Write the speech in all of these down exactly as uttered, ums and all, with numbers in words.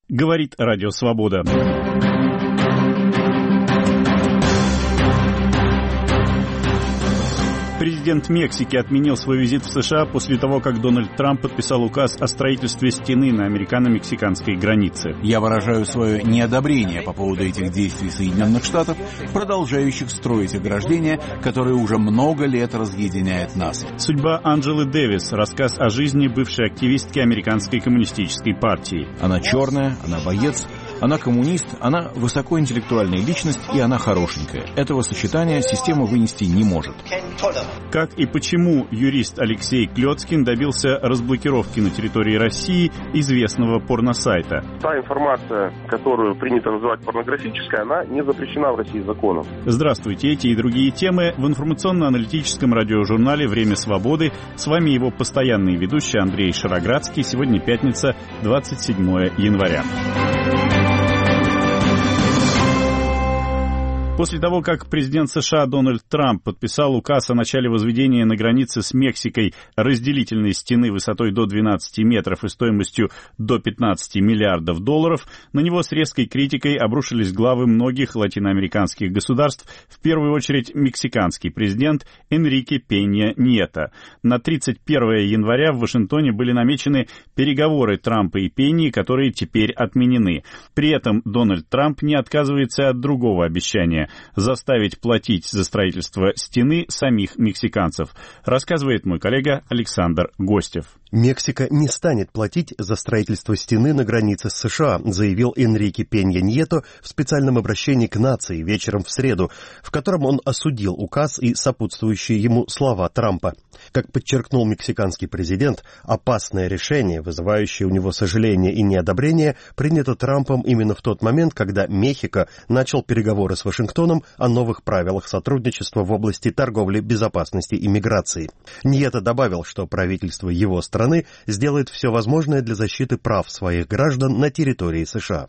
Говорит Радио Свобода. Президент Мексики отменил свой визит в США после того, как Дональд Трамп подписал указ о строительстве стены на американо-мексиканской границе. Я выражаю свое неодобрение по поводу этих действий Соединенных Штатов, продолжающих строить ограждения, которые уже много лет разъединяют нас. Судьба Анджелы Дэвис. Рассказ о жизни бывшей активистки Американской коммунистической партии. Она черная, она боец. Она коммунист, она высокоинтеллектуальная личность, и она хорошенькая. Этого сочетания система вынести не может. Как и почему юрист Алексей Клёцкин добился разблокировки на территории России известного порносайта? Та информация, которую принято называть порнографической, она не запрещена в России законом. Здравствуйте, эти и другие темы в информационно-аналитическом радиожурнале «Время свободы». С вами его постоянный ведущий Андрей Шароградский. Сегодня пятница, двадцать седьмое января. После того, как президент США Дональд Трамп подписал указ о начале возведения на границе с Мексикой разделительной стены высотой до двенадцати метров и стоимостью до пятнадцати миллиардов долларов, на него с резкой критикой обрушились главы многих латиноамериканских государств, в первую очередь мексиканский президент Энрике Пенья Нието. На тридцать первое января в Вашингтоне были намечены переговоры Трампа и Пеньи, которые теперь отменены. При этом Дональд Трамп не отказывается от другого обещания – заставить платить за строительство стены самих мексиканцев, рассказывает мой коллега Александр Гостев. Мексика не станет платить за строительство стены на границе с США, заявил Энрике Пенья Нието в специальном обращении к нации вечером в среду, в котором он осудил указ и сопутствующие ему слова Трампа. Как подчеркнул мексиканский президент, опасное решение, вызывающее у него сожаление и неодобрение, принято Трампом именно в тот момент, когда Мехико начал переговоры с Вашингтоном о новых правилах сотрудничества в области торговли, безопасности и миграции. Нието добавил, что правительство его страны страны сделает все возможное для защиты прав своих граждан на территории США.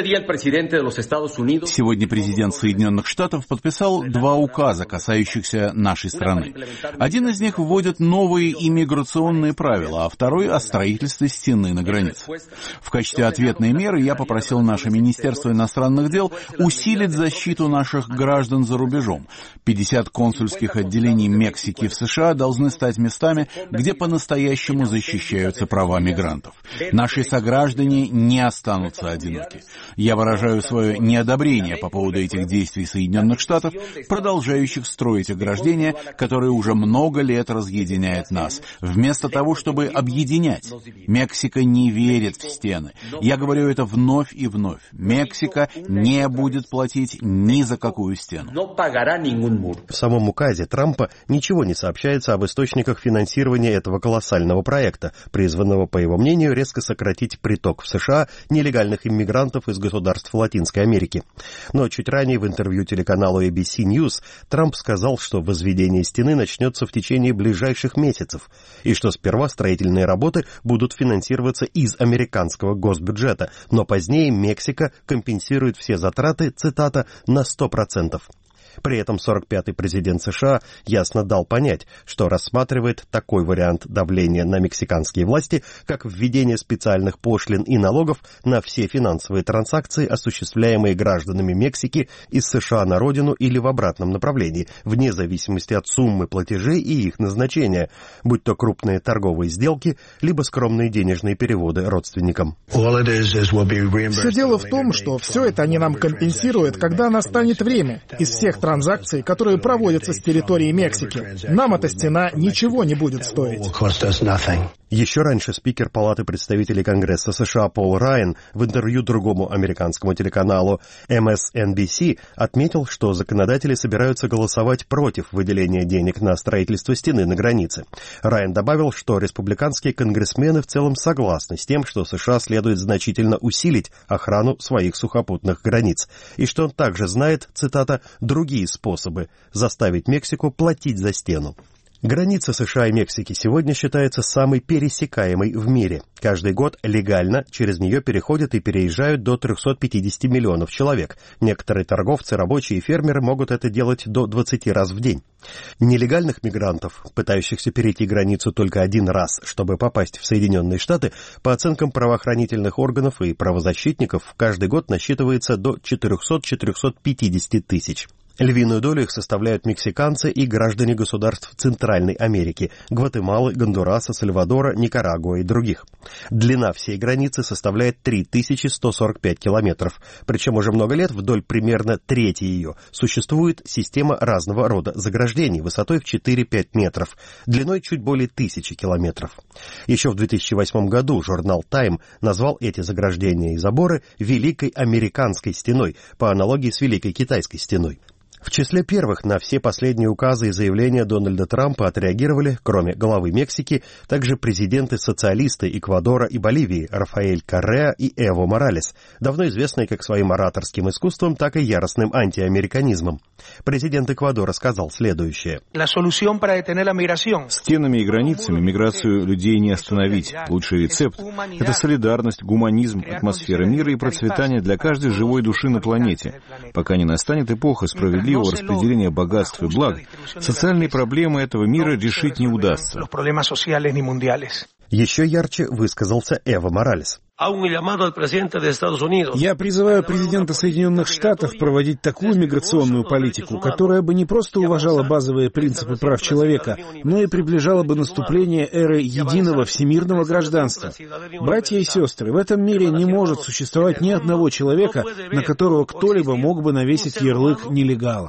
Сегодня президент Соединенных Штатов подписал два указа, касающихся нашей страны. Один из них вводит новые иммиграционные правила, а второй — о строительстве стены на границе. В качестве ответной меры я попросил наше Министерство иностранных дел усилить защиту наших граждан за рубежом. пятьдесят консульских отделений Мексики в США должны стать местами, где по-настоящему защищаются защищаются права мигрантов. Наши сограждане не останутся одиноки. Я выражаю свое неодобрение по поводу этих действий Соединенных Штатов, продолжающих строить ограждения, которые уже много лет разъединяют нас, вместо того, чтобы объединять. Мексика не верит в стены. Я говорю это вновь и вновь. Мексика не будет платить ни за какую стену. В самом указе Трампа ничего не сообщается об источниках финансирования этого колоссального проекта, призванного, по его мнению, резко сократить приток в США нелегальных иммигрантов из государств Латинской Америки. Но чуть ранее в интервью телеканалу эй би си News Трамп сказал, что возведение стены начнется в течение ближайших месяцев, и что сперва строительные работы будут финансироваться из американского госбюджета, но позднее Мексика компенсирует все затраты, цитата, на сто процентов. При этом сорок пятый президент США ясно дал понять, что рассматривает такой вариант давления на мексиканские власти, как введение специальных пошлин и налогов на все финансовые транзакции, осуществляемые гражданами Мексики из США на родину или в обратном направлении, вне зависимости от суммы платежей и их назначения, будь то крупные торговые сделки, либо скромные денежные переводы родственникам. Все дело в том, что все это они нам компенсируют, когда настанет время. Из всех транзакций, которые проводятся с территории Мексики. Нам эта стена ничего не будет стоить. Еще раньше спикер Палаты представителей Конгресса США Пол Райан в интервью другому американскому телеканалу эм эс эн би си отметил, что законодатели собираются голосовать против выделения денег на строительство стены на границе. Райан добавил, что республиканские конгрессмены в целом согласны с тем, что США следует значительно усилить охрану своих сухопутных границ, и что он также знает, цитата, «другие способы заставить Мексику платить за стену». Граница США и Мексики сегодня считается самой пересекаемой в мире. Каждый год легально через нее переходят и переезжают до триста пятьдесят миллионов человек. Некоторые торговцы, рабочие и фермеры могут это делать до двадцати раз в день. Нелегальных мигрантов, пытающихся перейти границу только один раз, чтобы попасть в Соединенные Штаты, по оценкам правоохранительных органов и правозащитников, каждый год насчитывается до четыреста-четыреста пятьдесят тысяч. Львиную долю их составляют мексиканцы и граждане государств Центральной Америки, Гватемалы, Гондураса, Сальвадора, Никарагуа и других. Длина всей границы составляет три тысячи сто сорок пять километров, причем уже много лет вдоль примерно трети ее существует система разного рода заграждений высотой в четыре-пять метров, длиной чуть более тысячи километров. Еще в две тысячи восьмом году журнал Time назвал эти заграждения и заборы «Великой Американской стеной», по аналогии с Великой Китайской стеной. В числе первых на все последние указы и заявления Дональда Трампа отреагировали, кроме главы Мексики, также президенты-социалисты Эквадора и Боливии Рафаэль Корреа и Эво Моралес, давно известные как своим ораторским искусством, так и яростным антиамериканизмом. Президент Эквадора сказал следующее. Стенами и границами миграцию людей не остановить. Лучший рецепт — это солидарность, гуманизм, атмосфера мира и процветания для каждой живой души на планете. Пока не настанет эпоха справедливого распределения богатств и благ, социальные проблемы этого мира решить не удастся. Еще ярче высказался Эво Моралес. Я призываю президента Соединенных Штатов проводить такую миграционную политику, которая бы не просто уважала базовые принципы прав человека, но и приближала бы наступление эры единого всемирного гражданства. Братья и сестры, в этом мире не может существовать ни одного человека, на которого кто-либо мог бы навесить ярлык нелегала.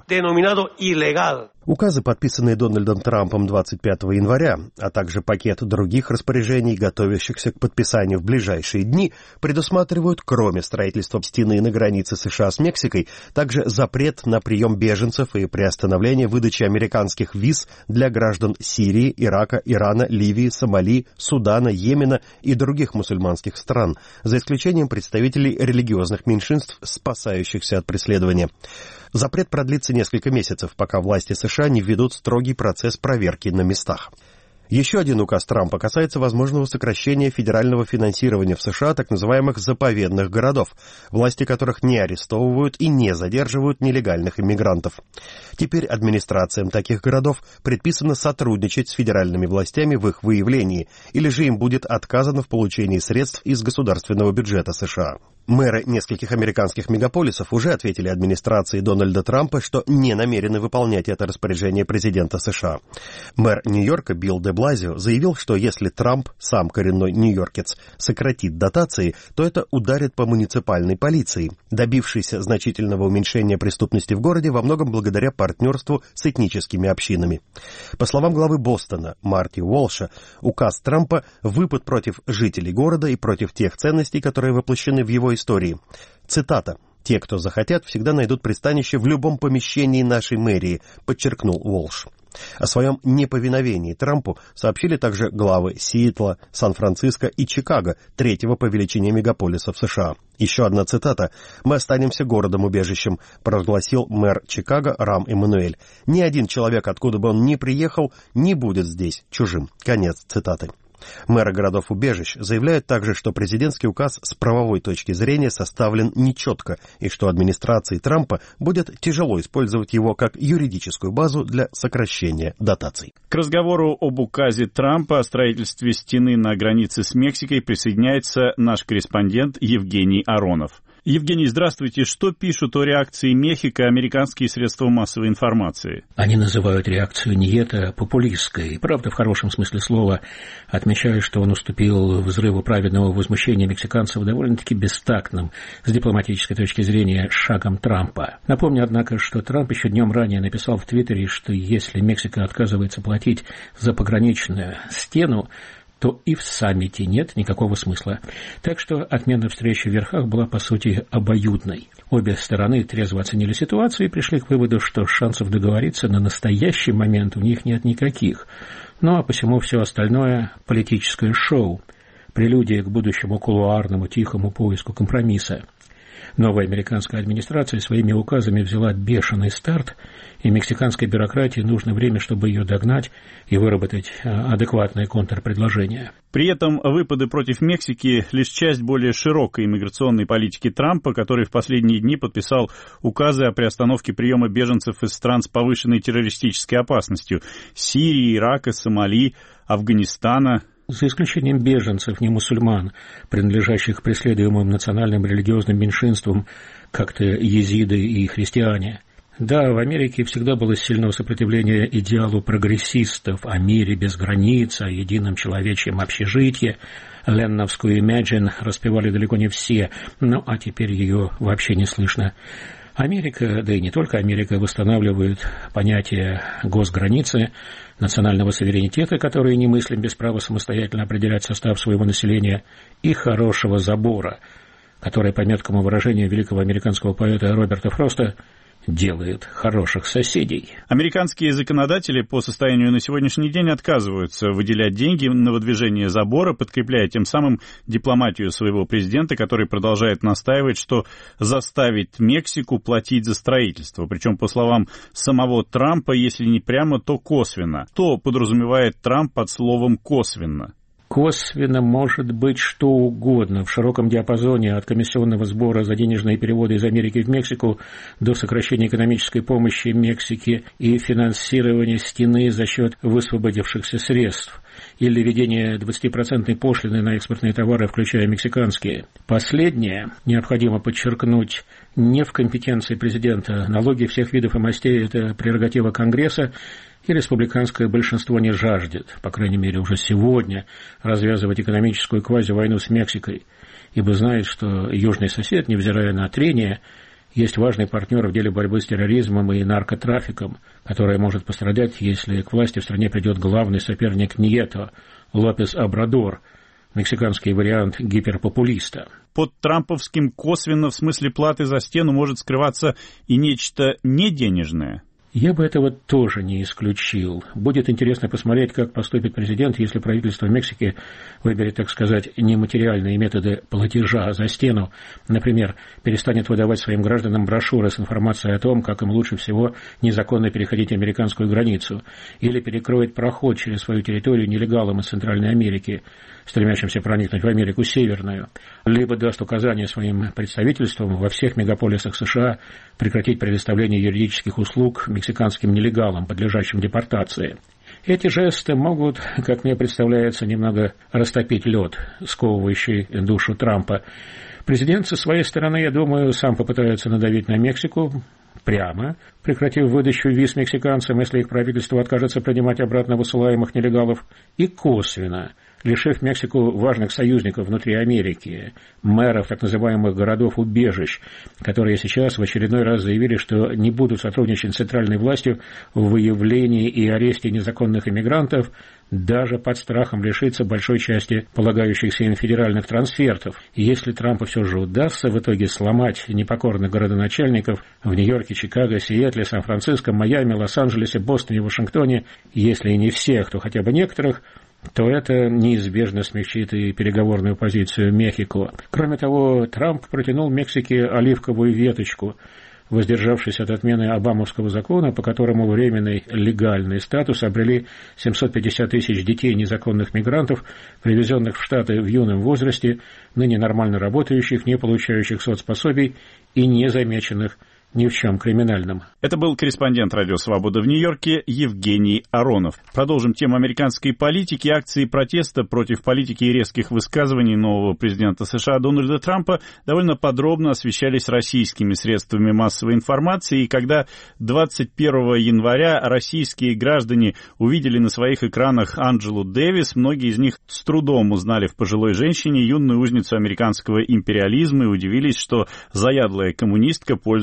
Указы, подписанные Дональдом Трампом двадцать пятого января, а также пакет других распоряжений, готовящихся к подписанию в ближайшие дни, предусматривают, кроме строительства стены на границе США с Мексикой, также запрет на прием беженцев и приостановление выдачи американских виз для граждан Сирии, Ирака, Ирана, Ливии, Сомали, Судана, Йемена и других мусульманских стран, за исключением представителей религиозных меньшинств, спасающихся от преследования. Запрет продлится несколько месяцев, пока власти США не введут строгий процесс проверки на местах. Еще один указ Трампа касается возможного сокращения федерального финансирования в США так называемых заповедных городов, власти которых не арестовывают и не задерживают нелегальных иммигрантов. Теперь администрациям таких городов предписано сотрудничать с федеральными властями в их выявлении, или же им будет отказано в получении средств из государственного бюджета США. Мэры нескольких американских мегаполисов уже ответили администрации Дональда Трампа, что не намерены выполнять это распоряжение президента США. Мэр Нью-Йорка Билл де Блазио заявил, что если Трамп, сам коренной нью-йоркец, сократит дотации, то это ударит по муниципальной полиции, добившейся значительного уменьшения преступности в городе во многом благодаря партнерству с этническими общинами. По словам главы Бостона Марти Уолша, указ Трампа – выпад против жителей города и против тех ценностей, которые воплощены в его истории. Цитата. «Те, кто захотят, всегда найдут пристанище в любом помещении нашей мэрии», подчеркнул Уолш. О своем неповиновении Трампу сообщили также главы Сиэтла, Сан-Франциско и Чикаго, третьего по величине мегаполиса в США. Еще одна цитата. «Мы останемся городом-убежищем», провозгласил мэр Чикаго Рам Эммануэль. «Ни один человек, откуда бы он ни приехал, не будет здесь чужим». Конец цитаты. Мэры городов-убежищ заявляют также, что президентский указ с правовой точки зрения составлен нечетко, и что администрации Трампа будет тяжело использовать его как юридическую базу для сокращения дотаций. К разговору об указе Трампа о строительстве стены на границе с Мексикой присоединяется наш корреспондент Евгений Аронов. Евгений, здравствуйте. Что пишут о реакции Мехико американские средства массовой информации? Они называют реакцию Ниета популистской. Правда, в хорошем смысле слова, отмечают, что он уступил взрыву праведного возмущения мексиканцев довольно-таки бестактным с дипломатической точки зрения шагом Трампа. Напомню, однако, что Трамп еще днем ранее написал в Твиттере, что если Мексика отказывается платить за пограничную стену, то и в саммите нет никакого смысла. Так что отмена встречи в верхах была, по сути, обоюдной. Обе стороны трезво оценили ситуацию и пришли к выводу, что шансов договориться на настоящий момент у них нет никаких. Ну а посему все остальное – политическое шоу, прелюдия к будущему кулуарному тихому поиску компромисса. Новая американская администрация своими указами взяла бешеный старт, и мексиканской бюрократии нужно время, чтобы ее догнать и выработать адекватное контрпредложение. При этом выпады против Мексики – лишь часть более широкой иммиграционной политики Трампа, который в последние дни подписал указы о приостановке приема беженцев из стран с повышенной террористической опасностью – Сирии, Ирака, Сомали, Афганистана. За исключением беженцев, не мусульман, принадлежащих преследуемым национальным религиозным меньшинствам, как-то езиды и христиане. Да, в Америке всегда было сильное сопротивление идеалу прогрессистов о мире без границ, о едином человечьем общежитии. Ленновскую «Imagine» распевали далеко не все, ну а теперь ее вообще не слышно. Америка, да и не только Америка, восстанавливает понятие госграницы, национального суверенитета, который немыслим без права самостоятельно определять состав своего населения, и хорошего забора, который, по меткому выражению великого американского поэта Роберта Фроста, делает хороших соседей. Американские законодатели по состоянию на сегодняшний день отказываются выделять деньги на выдвижение забора, подкрепляя тем самым дипломатию своего президента, который продолжает настаивать, что заставит Мексику платить за строительство. Причем, по словам самого Трампа, если не прямо, то косвенно. Что подразумевает Трамп под словом «косвенно»? Косвенно может быть что угодно в широком диапазоне от комиссионного сбора за денежные переводы из Америки в Мексику до сокращения экономической помощи Мексике и финансирования стены за счет высвободившихся средств или введения двадцатипроцентной пошлины на экспортные товары, включая мексиканские. Последнее, необходимо подчеркнуть, не в компетенции президента. Налоги всех видов и мастей – это прерогатива Конгресса, и республиканское большинство не жаждет, по крайней мере уже сегодня, развязывать экономическую квази-войну с Мексикой, ибо знает, что южный сосед, невзирая на трения, есть важный партнер в деле борьбы с терроризмом и наркотрафиком, который может пострадать, если к власти в стране придет главный соперник Нието, Лопес Обрадор, мексиканский вариант гиперпопулиста. Под трамповским косвенно в смысле платы за стену может скрываться и нечто неденежное. Я бы этого тоже не исключил. Будет интересно посмотреть, как поступит президент, если правительство Мексики выберет, так сказать, нематериальные методы платежа за стену. Например, перестанет выдавать своим гражданам брошюры с информацией о том, как им лучше всего незаконно переходить американскую границу, или перекроет проход через свою территорию нелегалам из Центральной Америки, стремящимся проникнуть в Америку Северную, либо даст указания своим представительствам во всех мегаполисах США прекратить предоставление юридических услуг мексиканским нелегалам, подлежащим депортации. Эти жесты могут, как мне представляется, немного растопить лед, сковывающий душу Трампа. Президент со своей стороны, я думаю, сам попытается надавить на Мексику прямо, прекратив выдачу виз мексиканцам, если их правительство откажется принимать обратно высылаемых нелегалов, и косвенно, лишив Мексику важных союзников внутри Америки, мэров так называемых городов-убежищ, которые сейчас в очередной раз заявили, что не будут сотрудничать с центральной властью в выявлении и аресте незаконных иммигрантов, даже под страхом лишиться большой части полагающихся им федеральных трансфертов. И если Трампу все же удастся в итоге сломать непокорных городоначальников в Нью-Йорке, Чикаго, Сиэтле, Сан-Франциско, Майами, Лос-Анджелесе, Бостоне, Вашингтоне, если и не всех, то хотя бы некоторых, то это неизбежно смягчит и переговорную позицию Мехико. Кроме того, Трамп протянул Мексике оливковую веточку, воздержавшись от отмены Обамовского закона, по которому временный легальный статус обрели семьсот пятьдесят тысяч детей незаконных мигрантов, привезенных в Штаты в юном возрасте, ныне нормально работающих, не получающих соцпособий и не замеченных ни в чем криминальном. Это был корреспондент «Радио Свобода» в Нью-Йорке Евгений Аронов. Продолжим тему американской политики. Акции протеста против политики и резких высказываний нового президента США Дональда Трампа довольно подробно освещались российскими средствами массовой информации. И когда двадцать первого января российские граждане увидели на своих экранах Анджелу Дэвис, многие из них с трудом узнали в пожилой женщине юную узницу американского империализма и удивились, что заядлая коммунистка пользуется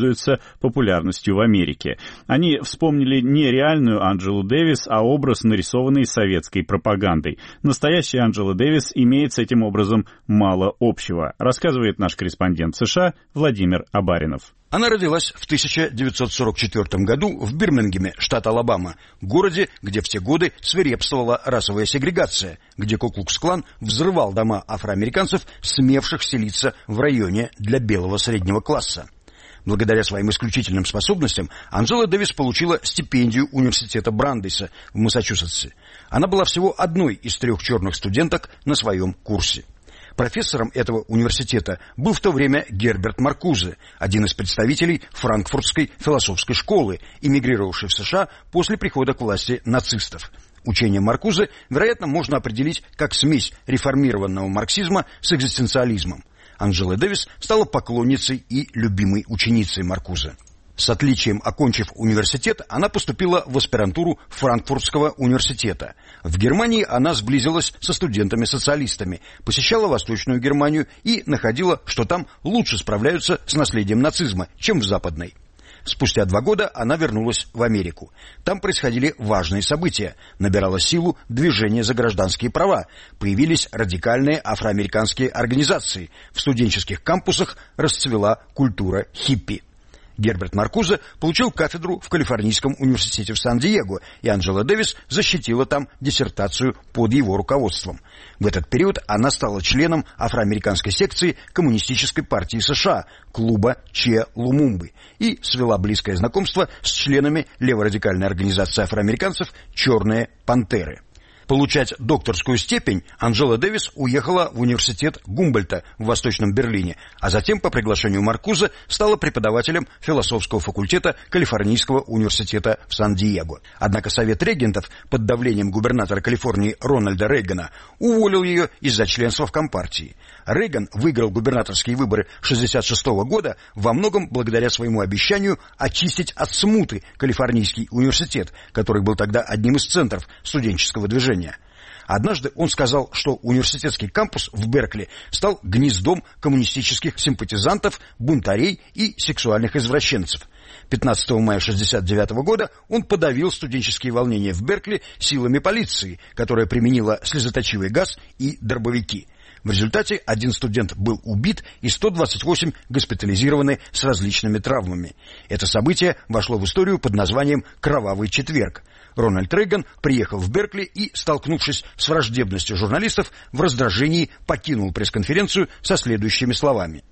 популярностью в Америке. Они вспомнили не реальную Анджелу Дэвис, а образ, нарисованный советской пропагандой. Настоящая Анджела Дэвис имеет с этим образом мало общего, рассказывает наш корреспондент в США Владимир Абаринов. Она родилась в тысяча девятьсот сорок четвёртом году в Бирмингеме, штат Алабама, городе, где в те годы свирепствовала расовая сегрегация, где Ку-клукс-клан взрывал дома афроамериканцев, смевших селиться в районе для белого среднего класса. Благодаря своим исключительным способностям Анджела Дэвис получила стипендию университета Брандейса в Массачусетсе. Она была всего одной из трех черных студенток на своем курсе. Профессором этого университета был в то время Герберт Маркузе, один из представителей франкфуртской философской школы, эмигрировавший в США после прихода к власти нацистов. Учение Маркузе, вероятно, можно определить как смесь реформированного марксизма с экзистенциализмом. Анджела Дэвис стала поклонницей и любимой ученицей Маркузе. С отличием окончив университет, она поступила в аспирантуру Франкфуртского университета. В Германии она сблизилась со студентами-социалистами, посещала Восточную Германию и находила, что там лучше справляются с наследием нацизма, чем в Западной. Спустя два года она вернулась в Америку. Там происходили важные события. Набирало силу движение за гражданские права. Появились радикальные афроамериканские организации. В студенческих кампусах расцвела культура хиппи. Герберт Маркузе получил кафедру в Калифорнийском университете в Сан-Диего, и Анджела Дэвис защитила там диссертацию под его руководством. В этот период она стала членом афроамериканской секции Коммунистической партии США, клуба Че Лумумбы, и свела близкое знакомство с членами леворадикальной организации афроамериканцев «Черные пантеры». Получать докторскую степень Анджела Дэвис уехала в университет Гумбольдта в Восточном Берлине, а затем по приглашению Маркузе стала преподавателем философского факультета Калифорнийского университета в Сан-Диего. Однако Совет регентов под давлением губернатора Калифорнии Рональда Рейгана уволил ее из-за членства в Компартии. Рейган выиграл губернаторские выборы шестьдесят шестого года во многом благодаря своему обещанию очистить от смуты Калифорнийский университет, который был тогда одним из центров студенческого движения. Однажды он сказал, что университетский кампус в Беркли стал гнездом коммунистических симпатизантов, бунтарей и сексуальных извращенцев. пятнадцатого мая шестьдесят девятого года он подавил студенческие волнения в Беркли силами полиции, которая применила слезоточивый газ и дробовики. В результате один студент был убит и сто двадцать восемь госпитализированы с различными травмами. Это событие вошло в историю под названием «Кровавый четверг». Рональд Рейган приехал в Беркли и, столкнувшись с враждебностью журналистов, в раздражении покинул пресс-конференцию со следующими словами.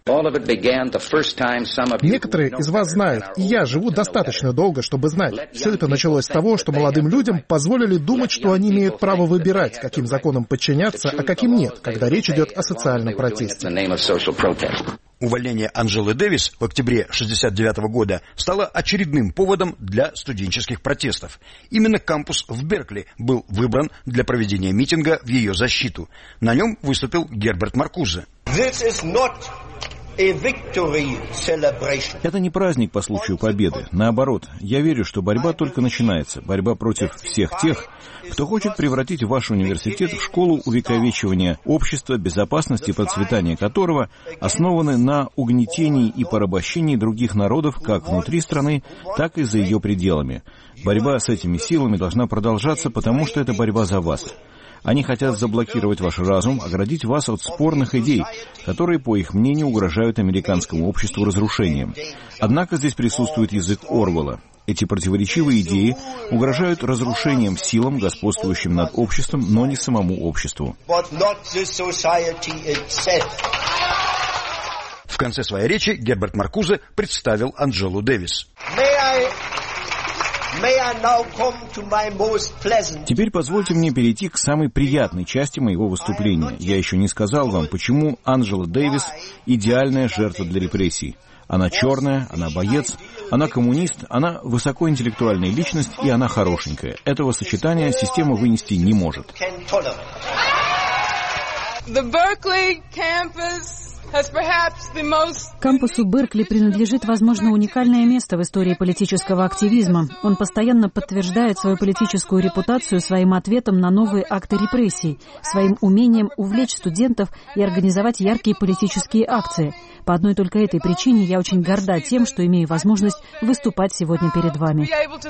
Некоторые из вас знают, и я живу достаточно долго, чтобы знать. Все это началось с того, что молодым людям позволили думать, что они имеют право выбирать, каким законам подчиняться, а каким нет, когда речь идет о социальном протесте. Увольнение Анджелы Дэвис в октябре шестьдесят девятого года стало очередным поводом для студенческих протестов. Именно кампус в Беркли был выбран для проведения митинга в ее защиту. На нем выступил Герберт Маркузе. Это не праздник по случаю победы. Наоборот, я верю, что борьба только начинается. Борьба против всех тех, кто хочет превратить ваш университет в школу увековечивания общества, безопасности и процветания которого основаны на угнетении и порабощении других народов как внутри страны, так и за ее пределами. Борьба с этими силами должна продолжаться, потому что это борьба за вас. Они хотят заблокировать ваш разум, оградить вас от спорных идей, которые, по их мнению, угрожают американскому обществу разрушением. Однако здесь присутствует язык Орвелла. Эти противоречивые идеи угрожают разрушением силам, господствующим над обществом, но не самому обществу. В конце своей речи Герберт Маркузе представил Анджелу Дэвис. Теперь позвольте мне перейти к самой приятной части моего выступления. Я еще не сказал вам, почему Анджела Дэвис – идеальная жертва для репрессий. Она черная, она боец, она коммунист, она высокоинтеллектуальная личность и она хорошенькая. Этого сочетания система вынести не может. Кампусу Беркли принадлежит, возможно, уникальное место в истории политического активизма. Он постоянно подтверждает свою политическую репутацию своим ответом на новые акты репрессий, своим умением увлечь студентов и организовать яркие политические акции. По одной только этой причине я очень горда тем, что имею возможность выступать сегодня перед вами.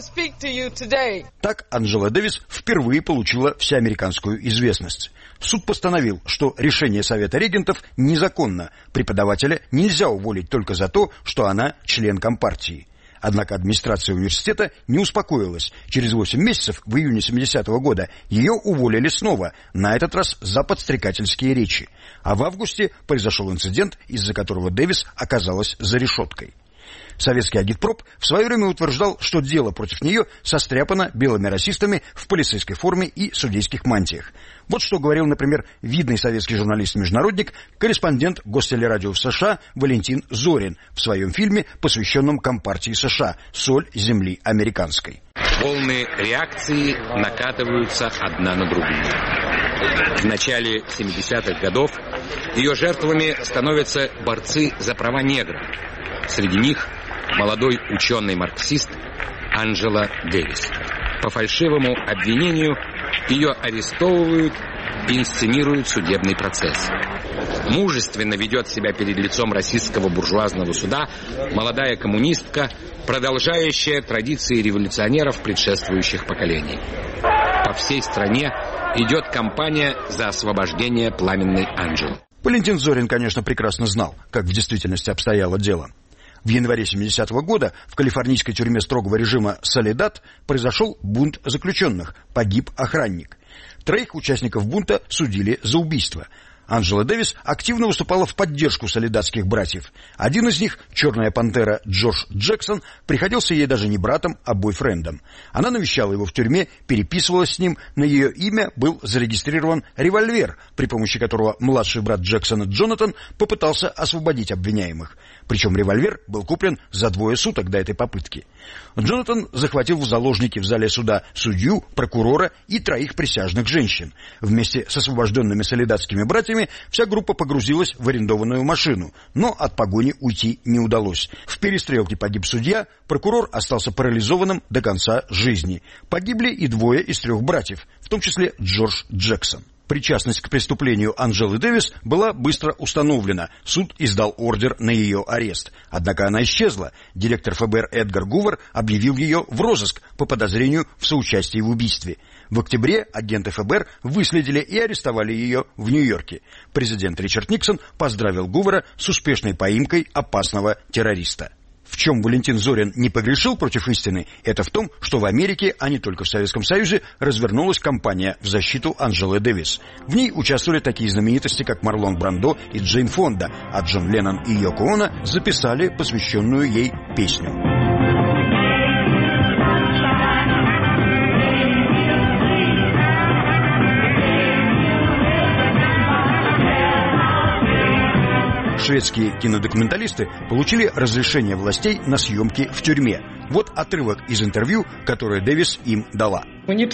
Так Анджела Дэвис впервые получила всеамериканскую известность. Суд постановил, что решение Совета регентов незаконно. Преподавателя нельзя уволить только за то, что она член Компартии. Однако администрация университета не успокоилась. Через восемь месяцев, в июне семидесятого года, ее уволили снова, на этот раз за подстрекательские речи. А в августе произошел инцидент, из-за которого Дэвис оказалась за решеткой. Советский агитпроп в свое время утверждал, что дело против нее состряпано белыми расистами в полицейской форме и судейских мантиях. Вот что говорил, например, видный советский журналист-международник, корреспондент Гостелерадио в США Валентин Зорин в своем фильме, посвященном Компартии США «Соль земли американской». Волны реакции накатываются одна на другую. В начале семидесятых годов ее жертвами становятся борцы за права негров. Среди них молодой ученый-марксист Анджела Дэвис. По фальшивому обвинению ее арестовывают и инсценируют судебный процесс. Мужественно ведет себя перед лицом российского буржуазного суда молодая коммунистка, продолжающая традиции революционеров предшествующих поколений. По всей стране идет кампания за освобождение пламенной Анджелы. Валентин Зорин, конечно, прекрасно знал, как в действительности обстояло дело. В январе семидесятого года в калифорнийской тюрьме строгого режима «Соледад» произошел бунт заключенных, погиб охранник. Троих участников бунта судили за убийство. Анджела Дэвис активно выступала в поддержку соледадских братьев. Один из них, черная пантера Джош Джексон, приходился ей даже не братом, а бойфрендом. Она навещала его в тюрьме, переписывалась с ним, на ее имя был зарегистрирован револьвер, при помощи которого младший брат Джексона Джонатан попытался освободить обвиняемых. Причем револьвер был куплен за двое суток до этой попытки. Джонатан захватил в заложники в зале суда судью, прокурора и троих присяжных женщин. Вместе с освобожденными соледадскими братьями вся группа погрузилась в арендованную машину, но от погони уйти не удалось. В перестрелке погиб судья, прокурор остался парализованным до конца жизни. Погибли и двое из трех братьев, в том числе Джордж Джексон. Причастность к преступлению Анджелы Дэвис была быстро установлена. Суд издал ордер на ее арест. Однако она исчезла. Директор ФБР Эдгар Гувер объявил ее в розыск по подозрению в соучастии в убийстве. В октябре агенты ФБР выследили и арестовали ее в Нью-Йорке. Президент Ричард Никсон поздравил Гувера с успешной поимкой опасного террориста. В чем Валентин Зорин не погрешил против истины, это в том, что в Америке, а не только в Советском Союзе, развернулась кампания в защиту Анджелы Дэвис. В ней участвовали такие знаменитости, как Марлон Брандо и Джейн Фонда, а Джон Леннон и Йоко Оно записали посвященную ей песню. Шведские кинодокументалисты получили разрешение властей на съемки в тюрьме. Вот отрывок из интервью, которое Дэвис им дала.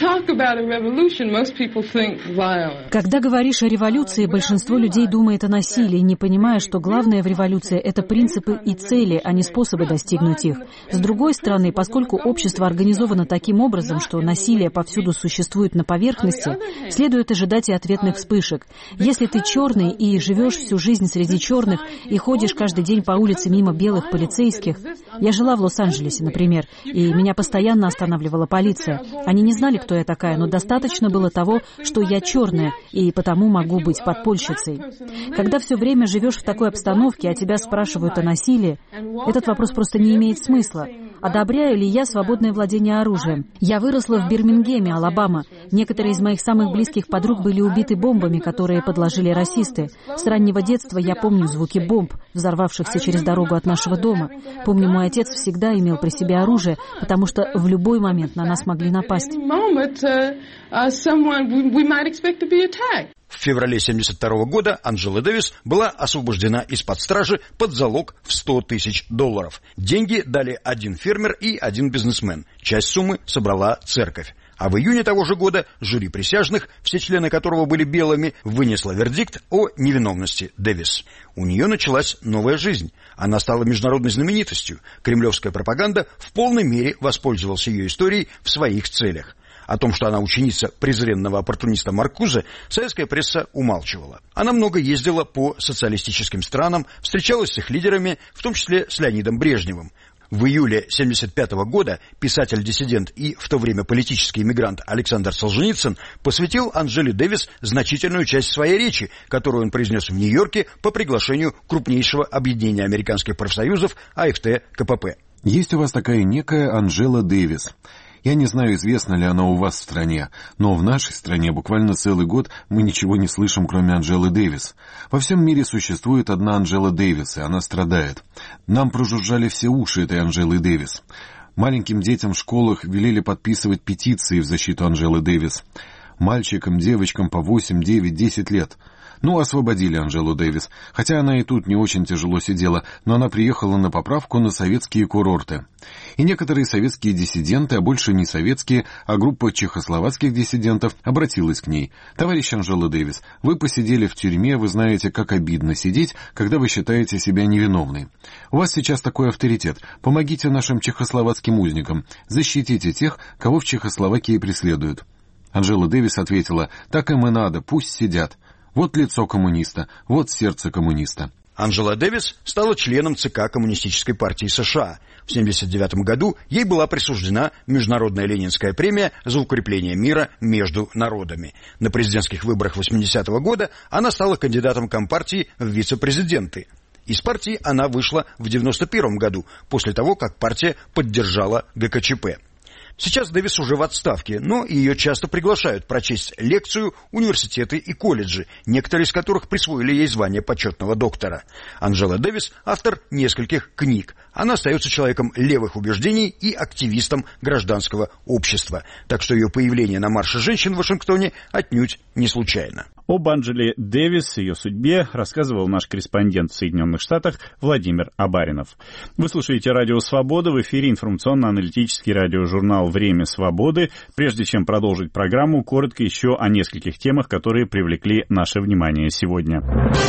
Когда говоришь о революции, большинство людей думает о насилии, не понимая, что главное в революции — это принципы и цели, а не способы достигнуть их. С другой стороны, поскольку общество организовано таким образом, что насилие повсюду существует на поверхности, следует ожидать и ответных вспышек. Если ты черный и живешь всю жизнь среди черных и ходишь каждый день по улице мимо белых полицейских... Я жила в Лос-Анджелесе, например, и меня постоянно останавливала полиция. Они не знали, кто я такая, но достаточно было того, что я черная, и потому могу быть подпольщицей. Когда все время живешь в такой обстановке, а тебя спрашивают о насилии, этот вопрос просто не имеет смысла. Одобряю ли я свободное владение оружием? Я выросла в Бирмингеме, Алабама. Некоторые из моих самых близких подруг были убиты бомбами, которые подложили расисты. С раннего детства я помню звуки бомб, взорвавшихся через дорогу от нашего дома. Помню, мой отец всегда имел при себе оружие, потому что в любой момент на нас могли напасть. В феврале семьдесят второго года Анджела Дэвис была освобождена из-под стражи под залог в сто тысяч долларов. Деньги дали один фермер и один бизнесмен. Часть суммы собрала церковь. А в июне того же года жюри присяжных, все члены которого были белыми, вынесло вердикт о невиновности Дэвис. У нее началась новая жизнь. Она стала международной знаменитостью. Кремлевская пропаганда в полной мере воспользовалась ее историей в своих целях. О том, что она ученица презренного оппортуниста Маркузе, советская пресса умалчивала. Она много ездила по социалистическим странам, встречалась с их лидерами, в том числе с Леонидом Брежневым. В июле тысяча девятьсот семьдесят пятого года писатель-диссидент и в то время политический эмигрант Александр Солженицын посвятил Анджеле Дэвис значительную часть своей речи, которую он произнес в Нью-Йорке по приглашению крупнейшего объединения американских профсоюзов а эф тэ ка пэ пэ. Есть у вас такая некая Анджела Дэвис. Я не знаю, известна ли она у вас в стране, но в нашей стране буквально целый год мы ничего не слышим, кроме Анджелы Дэвис. Во всем мире существует одна Анджела Дэвис, и она страдает. Нам прожужжали все уши этой Анджелы Дэвис. Маленьким детям в школах велели подписывать петиции в защиту Анджелы Дэвис. Мальчикам, девочкам по восемь, девять, десять лет. Ну, освободили Анджелу Дэвис, хотя она и тут не очень тяжело сидела, но она приехала на поправку на советские курорты. И некоторые советские диссиденты, а больше не советские, а группа чехословацких диссидентов обратилась к ней. «Товарищ Анджела Дэвис, вы посидели в тюрьме, вы знаете, как обидно сидеть, когда вы считаете себя невиновной. У вас сейчас такой авторитет. Помогите нашим чехословацким узникам, защитите тех, кого в Чехословакии преследуют». Анджела Дэвис ответила: «Так им и надо, пусть сидят. Вот лицо коммуниста, вот сердце коммуниста». Анджела Дэвис стала членом ЦК Коммунистической партии США. В семьдесят девятом году ей была присуждена Международная Ленинская премия за укрепление мира между народами. На президентских выборах восьмидесятого года она стала кандидатом Компартии в вице-президенты. Из партии она вышла в девяносто первом году, после того, как партия поддержала гэ ка че пэ. Сейчас Дэвис уже в отставке, но ее часто приглашают прочесть лекцию университеты и колледжи, некоторые из которых присвоили ей звание почетного доктора. Анджела Дэвис – автор нескольких книг. Она остается человеком левых убеждений и активистом гражданского общества. Так что ее появление на марше женщин в Вашингтоне отнюдь не случайно. Об Анджеле Дэвис и ее судьбе рассказывал наш корреспондент в Соединенных Штатах Владимир Абаринов. Вы слушаете «Радио Свобода», в эфире информационно-аналитический радиожурнал «Время свободы». Прежде чем продолжить программу, коротко еще о нескольких темах, которые привлекли наше внимание сегодня.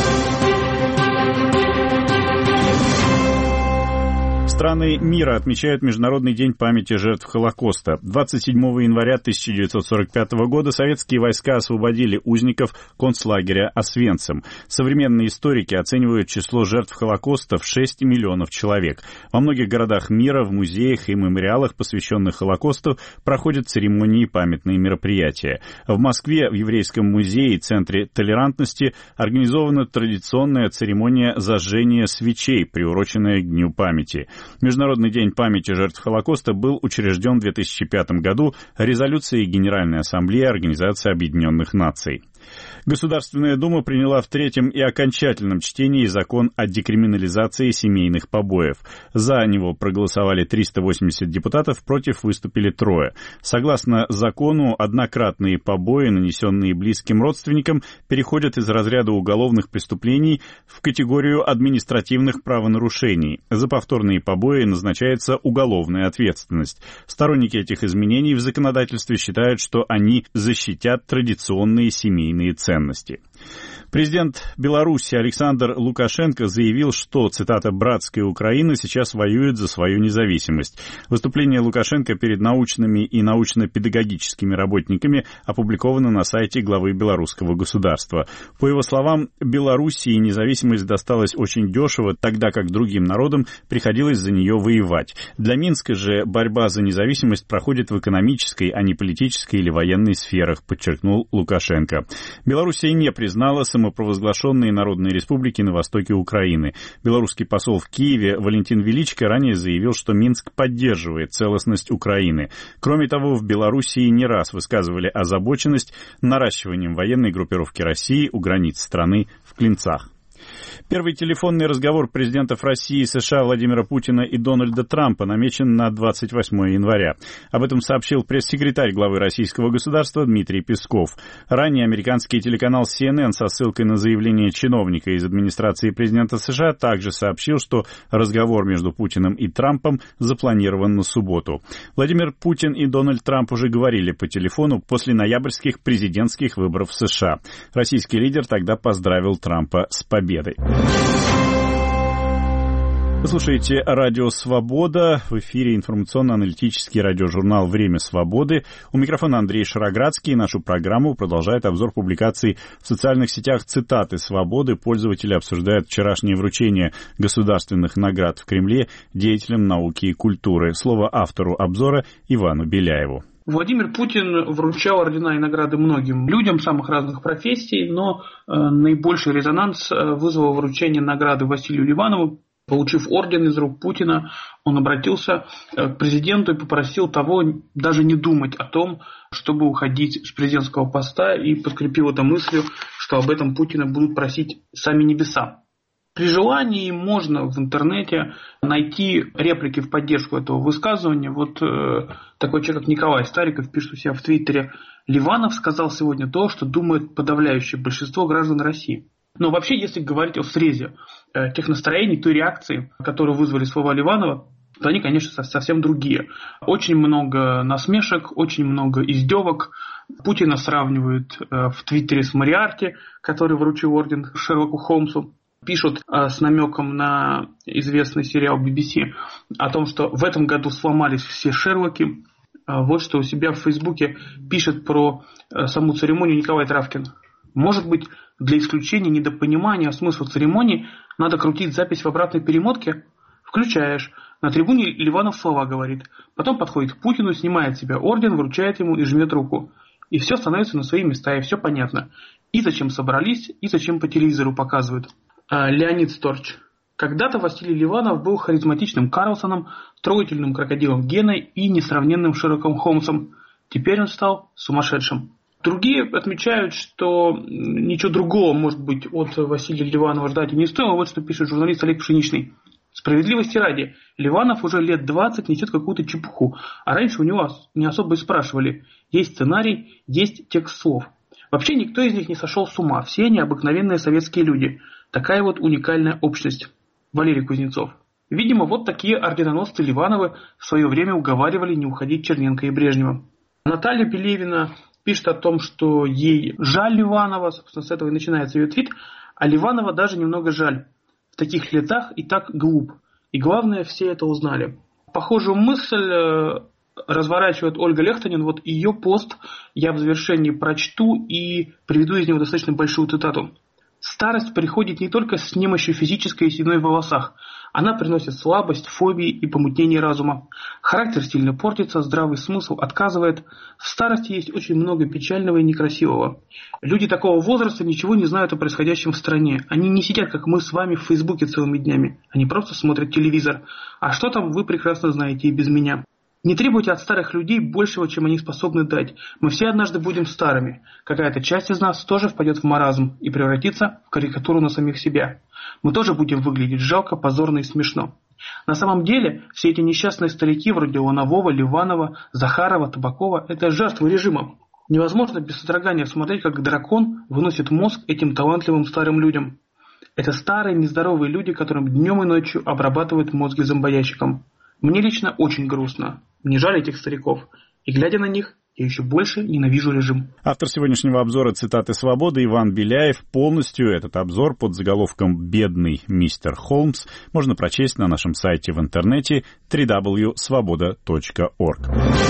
Страны мира отмечают Международный день памяти жертв Холокоста. двадцать седьмого января тысяча девятьсот сорок пятого года советские войска освободили узников концлагеря Освенцим. Современные историки оценивают число жертв Холокоста в шесть миллионов человек. Во многих городах мира, в музеях и мемориалах, посвященных Холокосту, проходят церемонии и памятные мероприятия. В Москве в Еврейском музее и Центре толерантности организована традиционная церемония зажжения свечей, приуроченная к Дню памяти. Международный день памяти жертв Холокоста был учрежден в две тысячи пятом году резолюцией Генеральной Ассамблеи Организации Объединенных Наций. Государственная Дума приняла в третьем и окончательном чтении закон о декриминализации семейных побоев. За него проголосовали триста восемьдесят депутатов, против выступили трое. Согласно закону, однократные побои, нанесенные близким родственникам, переходят из разряда уголовных преступлений в категорию административных правонарушений. За повторные побои назначается уголовная ответственность. Сторонники этих изменений в законодательстве считают, что они защитят традиционные семейные ценности. Президент Беларуси Александр Лукашенко заявил, что, цитата, «братская Украина сейчас воюет за свою независимость». Выступление Лукашенко перед научными и научно-педагогическими работниками опубликовано на сайте главы белорусского государства. По его словам, Белоруссии независимость досталась очень дешево, тогда как другим народам приходилось за нее воевать. Для Минска же борьба за независимость проходит в экономической, а не политической или военной сферах, подчеркнул Лукашенко. Белоруссия не признала самопровозглашенные народные республики на востоке Украины. Белорусский посол в Киеве Валентин Величко ранее заявил, что Минск поддерживает целостность Украины. Кроме того, в Белоруссии не раз высказывали озабоченность наращиванием военной группировки России у границ страны в Клинцах. Первый телефонный разговор президентов России и США Владимира Путина и Дональда Трампа намечен на двадцать восьмое января. Об этом сообщил пресс-секретарь главы российского государства Дмитрий Песков. Ранее американский телеканал си эн эн со ссылкой на заявление чиновника из администрации президента США также сообщил, что разговор между Путиным и Трампом запланирован на субботу. Владимир Путин и Дональд Трамп уже говорили по телефону после ноябрьских президентских выборов в США. Российский лидер тогда поздравил Трампа с победой. Вы слушаете «Радио Свобода». В эфире информационно-аналитический радиожурнал «Время свободы». У микрофона Андрей Шароградский. Нашу программу продолжает обзор публикаций в социальных сетях «Цитаты свободы». Пользователи обсуждают вчерашнее вручение государственных наград в Кремле деятелям науки и культуры. Слово автору обзора Ивану Беляеву. Владимир Путин вручал ордена и награды многим людям самых разных профессий, но э, наибольший резонанс вызвало вручение награды Василию Ливанову. Получив орден из рук Путина, он обратился к президенту и попросил того даже не думать о том, чтобы уходить с президентского поста, и подкрепил это мыслью, что об этом Путина будут просить сами небеса. При желании можно в интернете найти реплики в поддержку этого высказывания. Вот э, такой человек, как Николай Стариков, пишет у себя в Твиттере: «Ливанов сказал сегодня то, что думает подавляющее большинство граждан России». Но вообще, если говорить о срезе э, тех настроений, той реакции, которые вызвали слова Ливанова, то они, конечно, совсем другие. Очень много насмешек, очень много издевок. Путина сравнивают э, в Твиттере с Мориарти, который вручил орден Шерлоку Холмсу. Пишут э, с намеком на известный сериал би би си о том, что в этом году сломались все Шерлоки. Э, вот что у себя в Фейсбуке пишет про э, саму церемонию Николай Травкин. Может быть, для исключения недопонимания смысла церемонии надо крутить запись в обратной перемотке? Включаешь. На трибуне Ливанов слова говорит. Потом подходит к Путину, снимает с себя орден, вручает ему и жмет руку. И все становится на свои места, и все понятно. И зачем собрались, и зачем по телевизору показывают. А, Леонид Сторч. Когда-то Василий Ливанов был харизматичным Карлсоном, трогательным крокодилом Геной и несравненным Шерлоком Холмсом. Теперь он стал сумасшедшим. Другие отмечают, что ничего другого, может быть, от Василия Ливанова ждать и не стоило. Вот что пишет журналист Олег Пшеничный. Справедливости ради, Ливанов уже лет двадцать несет какую-то чепуху, а раньше у него не особо и спрашивали. Есть сценарий, есть текст слов. Вообще никто из них не сошел с ума, все они обыкновенные советские люди. Такая вот уникальная общность. Валерий Кузнецов. Видимо, вот такие орденоносцы Ливановы в свое время уговаривали не уходить Черненко и Брежнева. Наталья Пелевина пишет о том, что ей жаль Ливанова, собственно, с этого и начинается ее твит, а Ливанова даже немного жаль. В таких летах и так глуп. И главное, все это узнали. Похожую мысль разворачивает Ольга Лехтонин. Вот ее пост я в завершении прочту и приведу из него достаточно большую цитату. «Старость приходит не только с немощью физической и сединой в волосах. Она приносит слабость, фобии и помутнение разума. Характер сильно портится, здравый смысл отказывает. В старости есть очень много печального и некрасивого. Люди такого возраста ничего не знают о происходящем в стране. Они не сидят, как мы с вами, в Фейсбуке целыми днями. Они просто смотрят телевизор. А что там, вы прекрасно знаете и без меня. Не требуйте от старых людей большего, чем они способны дать. Мы все однажды будем старыми. Какая-то часть из нас тоже впадет в маразм и превратится в карикатуру на самих себя. Мы тоже будем выглядеть жалко, позорно и смешно. На самом деле, все эти несчастные старики, вроде Ланового, Ливанова, Захарова, Табакова, это жертвы режима. Невозможно без содрогания смотреть, как дракон выносит мозг этим талантливым старым людям. Это старые, нездоровые люди, которым днем и ночью обрабатывают мозги зомбоящиком. Мне лично очень грустно. Мне жаль этих стариков. И глядя на них, я еще больше ненавижу режим». Автор сегодняшнего обзора «Цитаты свободы» Иван Беляев. Полностью этот обзор под заголовком «Бедный мистер Холмс» можно прочесть на нашем сайте в интернете дабл ю дабл ю дабл ю точка свобода точка орг.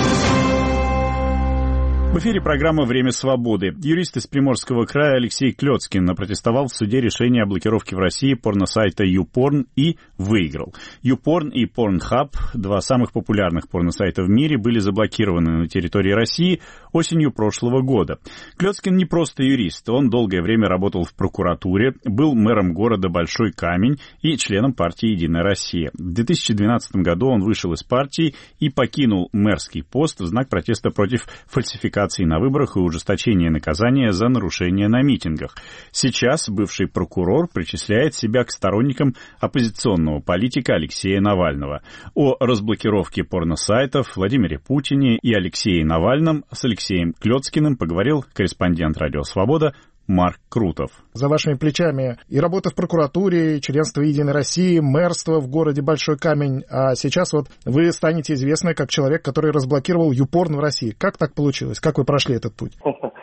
В эфире программа «Время свободы». Юрист из Приморского края Алексей Клёцкин опротестовал в суде решение о блокировке в России порносайта YouPorn и выиграл. YouPorn и Pornhub, два самых популярных порносайта в мире, были заблокированы на территории России осенью прошлого года. Клёцкин не просто юрист, он долгое время работал в прокуратуре, был мэром города Большой Камень и членом партии «Единая Россия». В две тысячи двенадцатом году он вышел из партии и покинул мэрский пост в знак протеста против фальсификации на выборах и ужесточения наказания за нарушения на митингах. Сейчас бывший прокурор причисляет себя к сторонникам оппозиционного политика Алексея Навального. О разблокировке порносайтов, Владимире Путине и Алексее Навальном с Алексеем Клёцкиным поговорил корреспондент «Радио Свобода» Марк Крутов. За вашими плечами и работа в прокуратуре, и членство Единой России, мэрство в городе Большой Камень. А сейчас вот вы станете известны как человек, который разблокировал YouPorn в России. Как так получилось? Как вы прошли этот путь?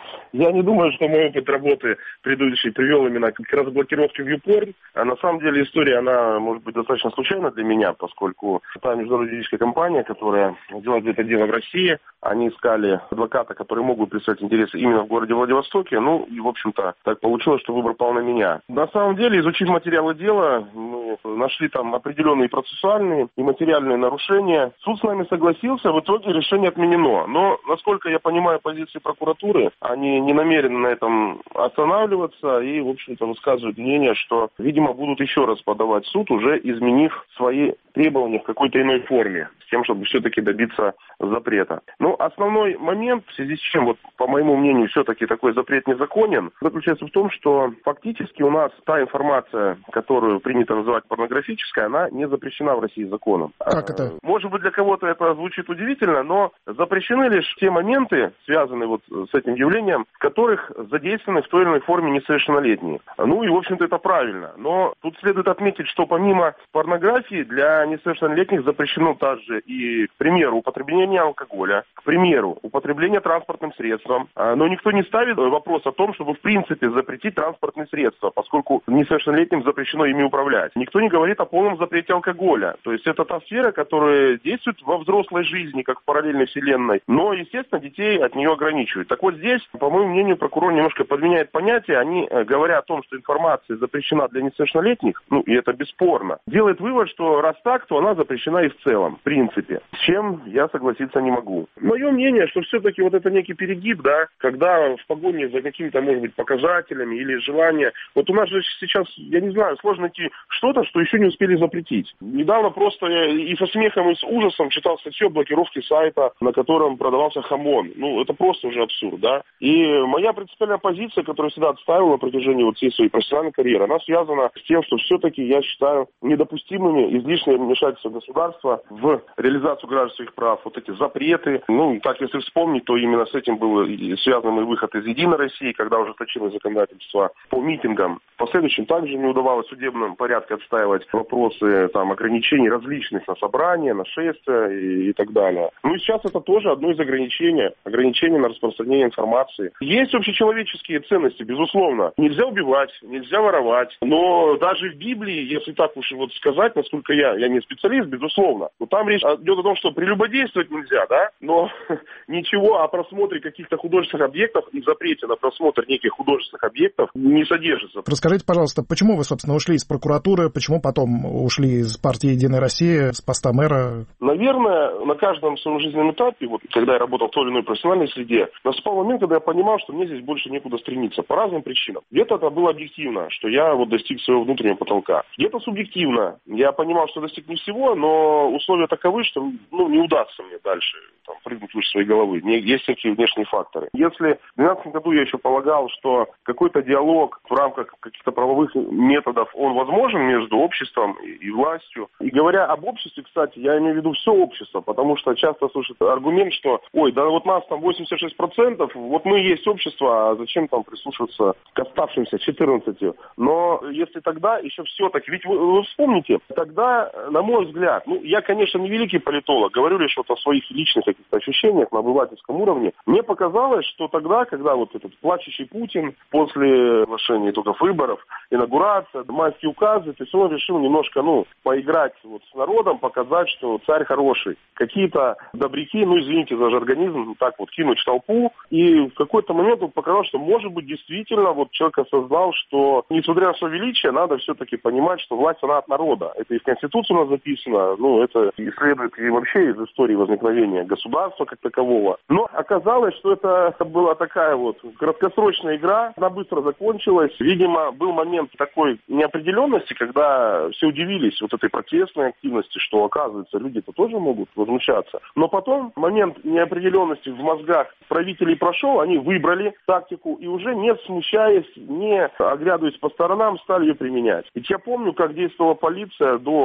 Я не думаю, что мой опыт работы предыдущий привел именно к разблокировке в YouPorn. А на самом деле история, она может быть достаточно случайна для меня, поскольку это международная юридическая компания, которая делает это дело в России. Они искали адвоката, который мог бы представить интересы именно в городе Владивостоке. Ну, и, в общем-то, так получилось, что выбор пал на меня. На самом деле, изучив материалы дела, мы нашли там определенные процессуальные и материальные нарушения. Суд с нами согласился, в итоге решение отменено. Но, насколько я понимаю позиции прокуратуры, они не намерены на этом останавливаться и, в общем-то, высказывают мнение, что, видимо, будут еще раз подавать в суд, уже изменив свои требования в какой-то иной форме, с тем, чтобы все-таки добиться запрета. Но основной момент, в связи с чем, вот, по моему мнению, все-таки такой запрет незаконен, заключается в том, что фактически у нас та информация, которую принято называть порнографической, она не запрещена в России законом. Как это? Может быть, для кого-то это звучит удивительно, но запрещены лишь те моменты, связанные вот с этим явлением, в которых задействованы в той или иной форме несовершеннолетние. Ну и, в общем-то, это правильно. Но тут следует отметить, что помимо порнографии для несовершеннолетних запрещено также и, к примеру, употребление алкоголя, к примеру, употребление транспортным средством. Но никто не ставит вопрос о том, чтобы в принципе запретить транспортные средства, поскольку несовершеннолетним запрещено ими управлять. Никто не говорит о полном запрете алкоголя. То есть это та сфера, которая действует во взрослой жизни, как в параллельной вселенной, но, естественно, детей от нее ограничивают. Так вот здесь, по моему мнению, прокурор немножко подменяет понятие. Они, говоря о том, что информация запрещена для несовершеннолетних, ну и это бесспорно, делает вывод, что раз так, то она запрещена и в целом, в принципе. С чем я согласиться не могу. Мое мнение, что все-таки вот это некий перегиб, да, когда в погоне за какими-то, может быть, показателями или желание. Вот у нас же сейчас, я не знаю, сложно найти что-то, что еще не успели запретить. Недавно просто я и со смехом, и с ужасом читал статью о блокировке сайта, на котором продавался хамон. Ну, это просто уже абсурд, да. И моя принципиальная позиция, которую всегда отстаивал на протяжении вот всей своей профессиональной карьеры, она связана с тем, что все-таки я считаю недопустимыми излишнее вмешательство государства в реализацию гражданских прав, вот эти запреты. Ну, так, если вспомнить, то именно с этим был связан и выход из Единой России, когда ужесточилось законодательство по митингам. В последующем также не удавалось в судебном порядке отстаивать вопросы там, ограничений различных на собрания, на шествия и, и так далее. Ну и сейчас это тоже одно из ограничений, ограничений на распространение информации. Есть общечеловеческие ценности, безусловно. Нельзя убивать, нельзя воровать, но даже в Библии, если так уж вот сказать, насколько я, я не специалист, безусловно, но там речь идет о том, что прелюбодействовать нельзя, да, но ничего о просмотре каких-то художественных объектов и запрете на просмотр неких художественных объектов не содержится. Расскажите, пожалуйста, почему вы, собственно, ушли из прокуратуры, почему потом ушли из партии «Единая Россия», с поста мэра? Наверное, на каждом своем жизненном этапе, вот когда я работал в той или иной профессиональной среде, наступал момент, когда я понимал, что мне здесь больше некуда стремиться, по разным причинам. Где-то это было объективно, что я вот достиг своего внутреннего потолка. Где-то субъективно. Я понимал, что достиг не всего, но условия таковы, что ну, не удастся мне дальше там, прыгнуть выше своей головы. Есть всякие внешние факторы. Если в две тысячи двенадцатом году я еще полагал, что какой-то диалог в рамках каких-то правовых методов, он возможен между обществом и, и властью. И говоря об обществе, кстати, я имею в виду все общество, потому что часто слышат аргумент, что ой, да вот нас там восемьдесят шесть процентов, вот мы и есть общество, а зачем там прислушиваться к оставшимся четырнадцати? Но если тогда еще все-таки, ведь вы, вы вспомните, тогда, на мой взгляд, ну, я, конечно, не великий политолог, говорю лишь вот о своих личных каких-то ощущениях на обывательском уровне, мне показалось, что тогда, когда вот этот плачущий Путин после оглашения итогов выборов, инаугурация, майские указы, то есть он решил немножко, ну, поиграть вот с народом, показать, что царь хороший. Какие-то добряки, ну, извините за жаргонизм, так вот кинуть в толпу, и в какой-то момент он показал, что, может быть, действительно вот человек осознал, что, несмотря на свое величие, надо все-таки понимать, что власть, она от народа. Это и в Конституции у нас записано, ну, это и следует и вообще из истории возникновения государства как такового. Но оказалось, что это была такая вот краткосрочная игра, она быстро закончилась. Видимо, был момент такой неопределенности, когда все удивились вот этой протестной активности, что, оказывается, люди-то тоже могут возмущаться. Но потом момент неопределенности в мозгах правителей прошел, они выбрали тактику и уже не смущаясь, не оглядываясь по сторонам, стали ее применять. Ведь я помню, как действовала полиция до событий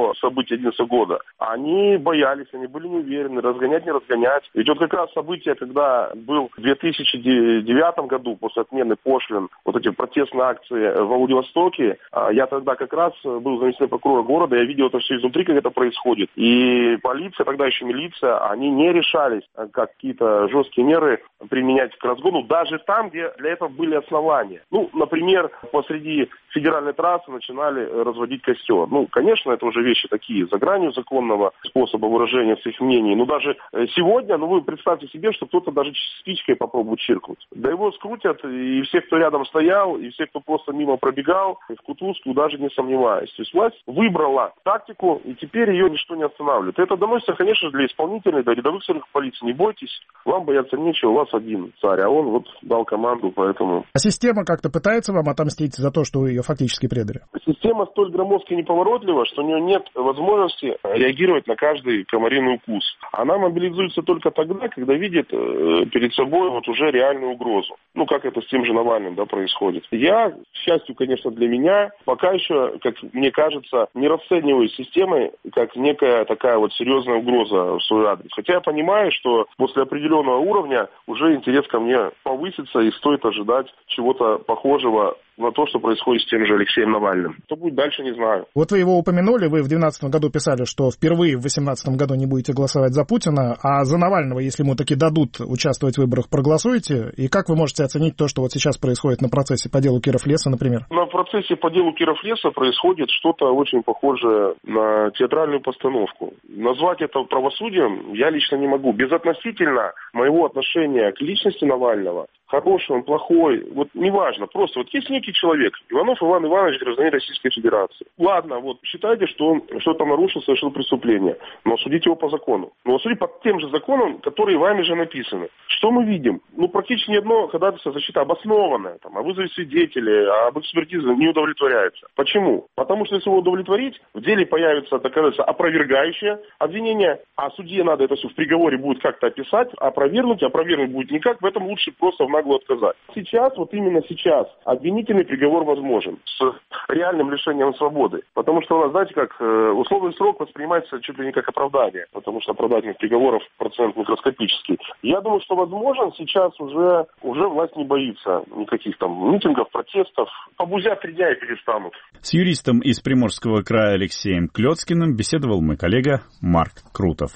события одиннадцатого года, они боялись, они были не уверены, разгонять, не разгонять. Ведь вот как раз события, когда был в две тысячи девятом году, после отмены пошлин, вот эти протестные акции в Владивостоке, я тогда как раз был заместителем прокурора города, я видел это все изнутри, как это происходит. И полиция, тогда еще милиция, они не решались какие-то жесткие меры применять к разгону, даже там, где для этого были основания. Ну, например, посреди федеральной трассы начинали разводить костер. Ну, конечно, это уже вещи такие, за гранью законного способа выражения своих мнений. Но даже сегодня, ну, вы представьте себе, что кто-то даже спичкой попробует чиркнуть. Да его скрутят, и все, кто рядом стоял, и все, кто просто мимо пробегал, в кутузку, даже не сомневаюсь. То есть власть выбрала тактику, и теперь ее ничто не останавливает. Это доносится, конечно, для исполнителей, до рядовых сотрудников полиции. Не бойтесь, вам бояться нечего, у вас один царь, а он вот дал команду, поэтому... А система как-то пытается вам отомстить за то, что вы ее фактически предали? Система столь громоздка и неповоротлива, что у нее нет возможности реагировать на каждый комариный укус. Она мобилизуется только тогда, когда видит э, перед собой вот уже реальную угрозу. Ну, как это с тем же Навальным, да, происходит. Я, к счастью, конечно, для меня, пока еще, как мне кажется, не расцениваю системой как некая такая вот серьезная угроза в свой адрес. Хотя я понимаю, что после определенного уровня уже интерес ко мне повысится и стоит ожидать чего-то похожего на то, что происходит с тем же Алексеем Навальным. Что будет дальше, не знаю. Вот вы его упомянули, вы в две тысячи двенадцатом году писали, что впервые в две тысячи восемнадцатом году не будете голосовать за Путина, а за Навального, если ему таки дадут участвовать в выборах, проголосуете? И как вы можете оценить то, что вот сейчас происходит на процессе по делу Киров-Леса, например? На процессе по делу Киров-Леса происходит что-то очень похожее на театральную постановку. Назвать это правосудием я лично не могу. Безотносительно моего отношения к личности Навального, хороший он, плохой, вот неважно, просто вот есть некий человек, Иванов Иван Иванович, гражданин Российской Федерации. Ладно, вот считайте, что он что-то нарушил, совершил преступление, но судите его по закону. Но судите по тем же законам, которые вами же написаны. Что мы видим? Ну, практически ни одно ходатайство защиты обоснованное, там, о вызове свидетелей, об экспертизе не удовлетворяется. Почему? Потому что если его удовлетворить, в деле появится, так сказать, опровергающее обвинение, а судье надо это все в приговоре будет как-то описать, опровергнуть, опровергнуть будет никак, в этом лучше просто в наглую отказать. Сейчас, вот именно сейчас, обвинительный приговор возможен с реальным лишением свободы. Потому что у нас, знаете, как условный срок воспринимается чуть ли не как оправдание, потому что оправдательных приговоров процент микроскопический. Я думаю, что возможен сейчас уже, уже власть не боится никаких там митингов, протестов. Побузят три дня и перестанут. С юристом из Приморского края Алексеем Клёцкиным беседовал мой коллега Марк Крутов.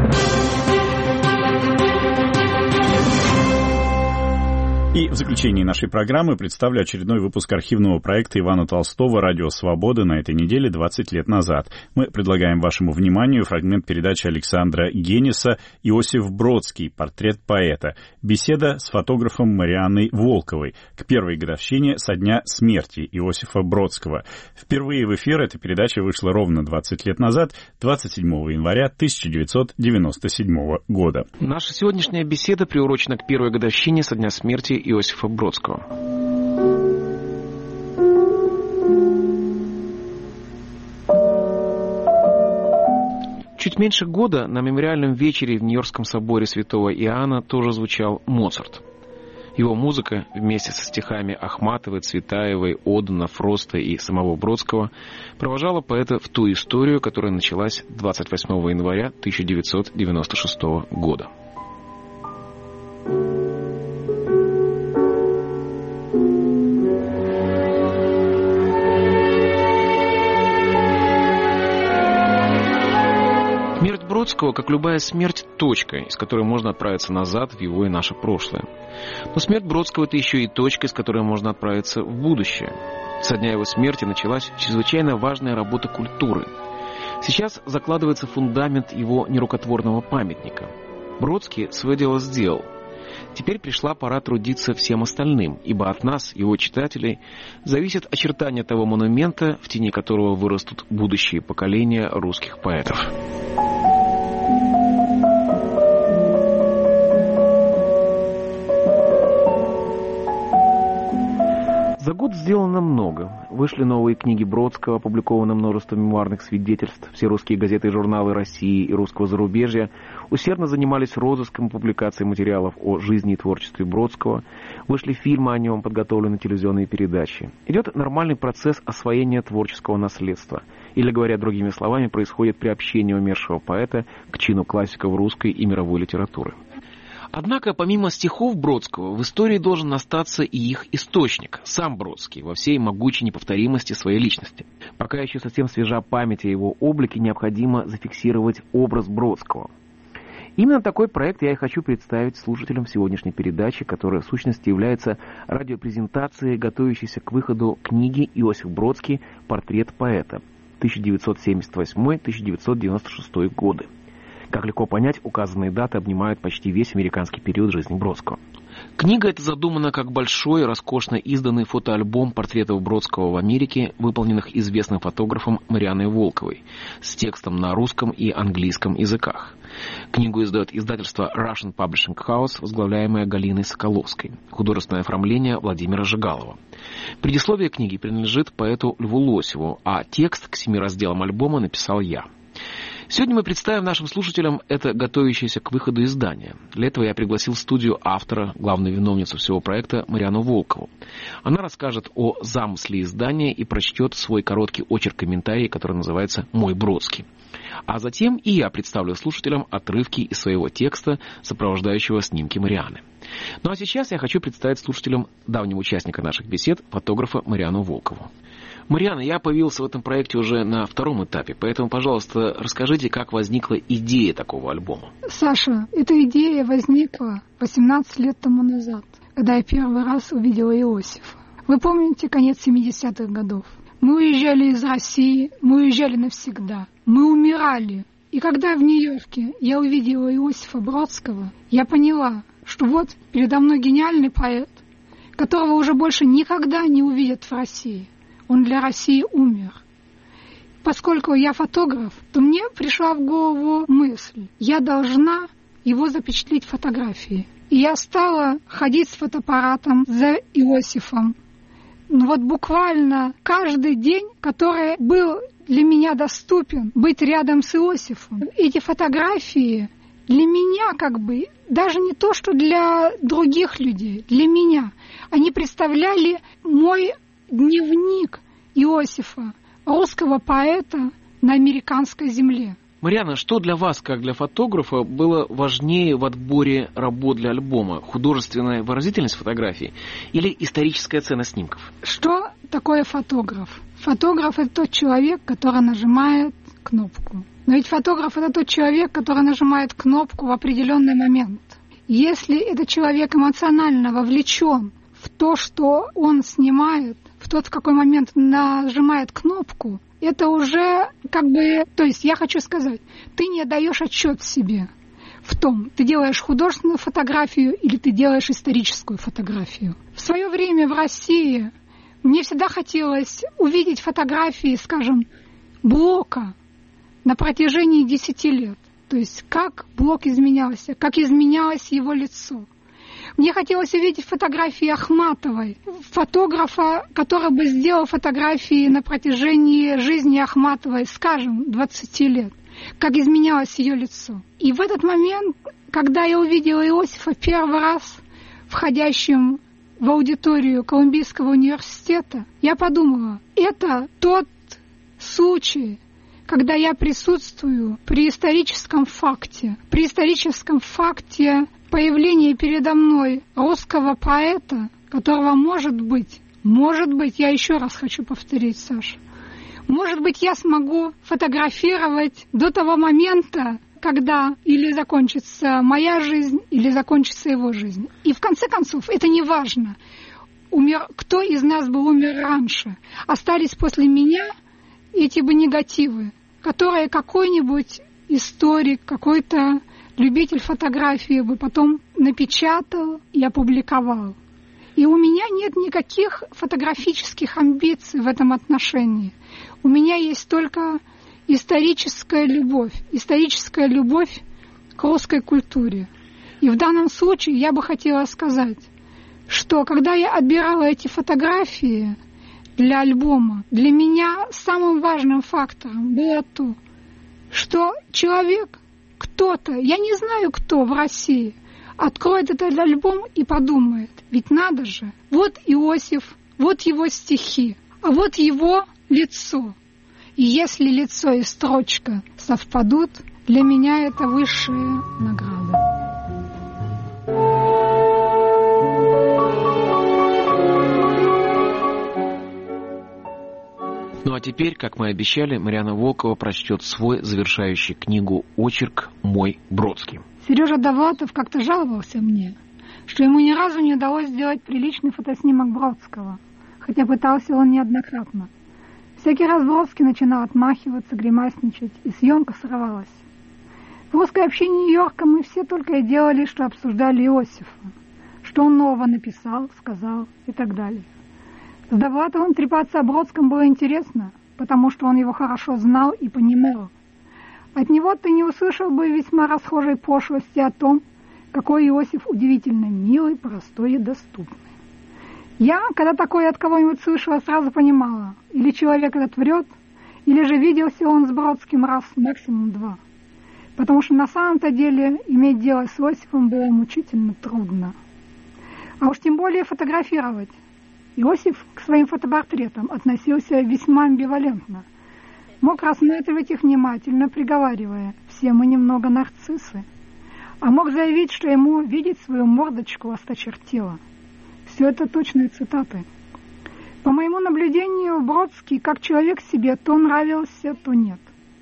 И в заключении нашей программы представлю очередной выпуск архивного проекта Ивана Толстого «Радио Свобода» на этой неделе двадцать лет назад. Мы предлагаем вашему вниманию фрагмент передачи Александра Гениса «Иосиф Бродский. Портрет поэта». Беседа с фотографом Марианной Волковой к первой годовщине со дня смерти Иосифа Бродского. Впервые в эфир эта передача вышла ровно двадцать лет назад, двадцать седьмого января тысяча девятьсот девяносто седьмого года. Наша сегодняшняя беседа приурочена к первой годовщине со дня смерти Иосифа Бродского. Чуть меньше года на мемориальном вечере в Нью-Йоркском соборе Святого Иоанна тоже звучал Моцарт. Его музыка вместе со стихами Ахматовой, Цветаевой, Одена, Фроста и самого Бродского провожала поэта в ту историю, которая началась двадцать восьмого января тысяча девятьсот девяносто шестого года. Бродского, как любая смерть, точка, из которой можно отправиться назад в его и наше прошлое. Но смерть Бродского — это еще и точка, из которой можно отправиться в будущее. Со дня его смерти началась чрезвычайно важная работа культуры. Сейчас закладывается фундамент его нерукотворного памятника. Бродский свое дело сделал. Теперь пришла пора трудиться всем остальным, ибо от нас, его читателей, зависят очертания того монумента, в тени которого вырастут будущие поколения русских поэтов. За год сделано много. Вышли новые книги Бродского, опубликовано множество мемуарных свидетельств. Все русские газеты и журналы России и русского зарубежья усердно занимались розыском и публикацией материалов о жизни и творчестве Бродского. Вышли фильмы о нем, подготовлены телевизионные передачи. Идет нормальный процесс освоения творческого наследства. Или, говоря другими словами, происходит приобщение умершего поэта к чину классиков русской и мировой литературы. Однако, помимо стихов Бродского, в истории должен остаться и их источник, сам Бродский, во всей могучей неповторимости своей личности. Пока еще совсем свежа память о его облике, необходимо зафиксировать образ Бродского. Именно такой проект я и хочу представить слушателям сегодняшней передачи, которая в сущности является радиопрезентацией, готовящейся к выходу книги Иосиф Бродский «Портрет поэта» тысяча девятьсот семьдесят восьмой — тысяча девятьсот девяносто шестой годы. Как легко понять, указанные даты обнимают почти весь американский период жизни Бродского. Книга эта задумана как большой, роскошно изданный фотоальбом портретов Бродского в Америке, выполненных известным фотографом Марианной Волковой, с текстом на русском и английском языках. Книгу издает издательство Russian Publishing House, возглавляемое Галиной Соколовской, художественное оформление Владимира Жигалова. Предисловие книги принадлежит поэту Льву Лосеву, а текст к семи разделам альбома написал я. Сегодня мы представим нашим слушателям это готовящееся к выходу издание. Для этого я пригласил в студию автора, главную виновницу всего проекта Марианну Волкову. Она расскажет о замысле издания и прочтет свой короткий очерк-комментарий, который называется «Мой Бродский». А затем и я представлю слушателям отрывки из своего текста, сопровождающего снимки Марианны. Ну а сейчас я хочу представить слушателям давнего участника наших бесед, фотографа Марианну Волкову. Марианна, я появился в этом проекте уже на втором этапе, поэтому, пожалуйста, расскажите, как возникла идея такого альбома. Саша, эта идея возникла восемнадцать лет тому назад, когда я первый раз увидела Иосифа. Вы помните конец семидесятых годов? Мы уезжали из России, мы уезжали навсегда, мы умирали. И когда в Нью-Йорке я увидела Иосифа Бродского, я поняла, что вот передо мной гениальный поэт, которого уже больше никогда не увидят в России. Он для России умер. Поскольку я фотограф, то мне пришла в голову мысль, я должна его запечатлеть фотографией. И я стала ходить с фотоаппаратом за Иосифом. Ну вот буквально каждый день, который был для меня доступен, быть рядом с Иосифом. Эти фотографии для меня как бы, даже не то, что для других людей, для меня, они представляли мой дневник Иосифа, русского поэта на американской земле. Марианна, что для вас, как для фотографа, было важнее в отборе работ для альбома? Художественная выразительность фотографии или историческая ценность снимков? Что такое фотограф? Фотограф — это тот человек, который нажимает кнопку. Но ведь фотограф — это тот человек, который нажимает кнопку в определенный момент. Если этот человек эмоционально вовлечен в то, что он снимает, в тот, в какой момент нажимает кнопку, это уже как бы... То есть я хочу сказать, ты не отдаешь отчет себе в том, ты делаешь художественную фотографию или ты делаешь историческую фотографию. В свое время в России мне всегда хотелось увидеть фотографии, скажем, Блока на протяжении десяти лет. То есть как Блок изменялся, как изменялось его лицо. Мне хотелось увидеть фотографии Ахматовой, фотографа, который бы сделал фотографии на протяжении жизни Ахматовой, скажем, двадцати лет, как изменялось ее лицо. И в этот момент, когда я увидела Иосифа первый раз, входящим в аудиторию Колумбийского университета, я подумала, это тот случай, когда я присутствую при историческом факте, при историческом факте появление передо мной русского поэта, которого, может быть, может быть, я еще раз хочу повторить, Саша, может быть, я смогу фотографировать до того момента, когда или закончится моя жизнь, или закончится его жизнь. И в конце концов, это не важно, умер, кто из нас бы умер раньше. Остались после меня эти бы негативы, которые какой-нибудь историк, какой-то любитель фотографии бы потом напечатал и опубликовал. И у меня нет никаких фотографических амбиций в этом отношении. У меня есть только историческая любовь, историческая любовь к русской культуре. И в данном случае я бы хотела сказать, что когда я отбирала эти фотографии для альбома, для меня самым важным фактором было то, что человек, кто-то, я не знаю кто в России, откроет этот альбом и подумает, ведь надо же, вот Иосиф, вот его стихи, а вот его лицо. И если лицо и строчка совпадут, для меня это высшая награда. Ну а теперь, как мы обещали, Марианна Волкова прочтет свой завершающий книгу очерк «Мой Бродский». Сережа Довлатов как-то жаловался мне, что ему ни разу не удалось сделать приличный фотоснимок Бродского, хотя пытался он неоднократно. Всякий раз Бродский начинал отмахиваться, гримасничать, и съемка срывалась. В русской общине Нью-Йорка мы все только и делали, что обсуждали Иосифа, что он нового написал, сказал и так далее. С Довлатовым трепаться о Бродском было интересно, потому что он его хорошо знал и понимал. От него ты не услышал бы весьма расхожей пошлости о том, какой Иосиф удивительно милый, простой и доступный. Я, когда такое от кого-нибудь слышала, сразу понимала, или человек этот врет, или же виделся он с Бродским раз, максимум два. Потому что на самом-то деле иметь дело с Иосифом было мучительно трудно. А уж тем более фотографировать. Иосиф к своим фотопортретам относился весьма амбивалентно. Мог рассматривать их внимательно, приговаривая: «Все мы немного нарциссы». А мог заявить, что ему видеть свою мордочку осточертело. Все это точные цитаты. По моему наблюдению, Бродский, как человек себе, то нравился, то нет.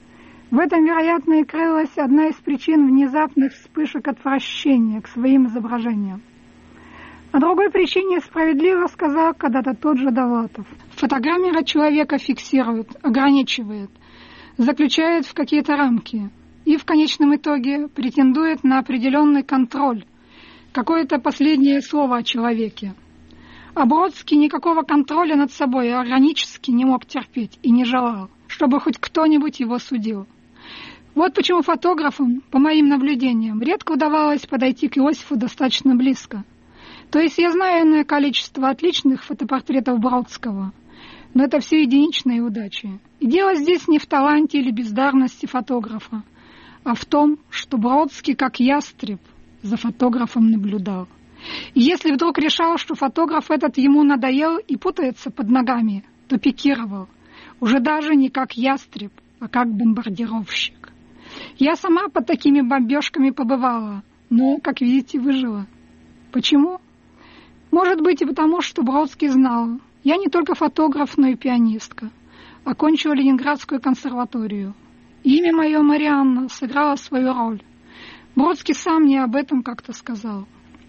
В этом, вероятно, и крылась одна из причин внезапных вспышек отвращения к своим изображениям. О другой причине справедливо сказал когда-то тот же Довлатов. Фотограммера человека фиксирует, ограничивает, заключает в какие-то рамки и в конечном итоге претендует на определенный контроль, какое-то последнее слово о человеке. А Бродский никакого контроля над собой органически не мог терпеть и не желал, чтобы хоть кто-нибудь его судил. Вот почему фотографам, по моим наблюдениям, редко удавалось подойти к Иосифу достаточно близко. То есть я знаю иное количество отличных фотопортретов Бродского, но это все единичные удачи. И дело здесь не в таланте или бездарности фотографа, а в том, что Бродский, как ястреб, за фотографом наблюдал. И если вдруг решал, что фотограф этот ему надоел и путается под ногами, то пикировал, уже даже не как ястреб, а как бомбардировщик. Я сама под такими бомбежками побывала, но, как видите, выжила. Почему? Может быть и потому, что Бродский знал, я не только фотограф, но и пианистка. Окончила Ленинградскую консерваторию. Имя мое Марианна сыграло свою роль. Бродский сам мне об этом как-то сказал.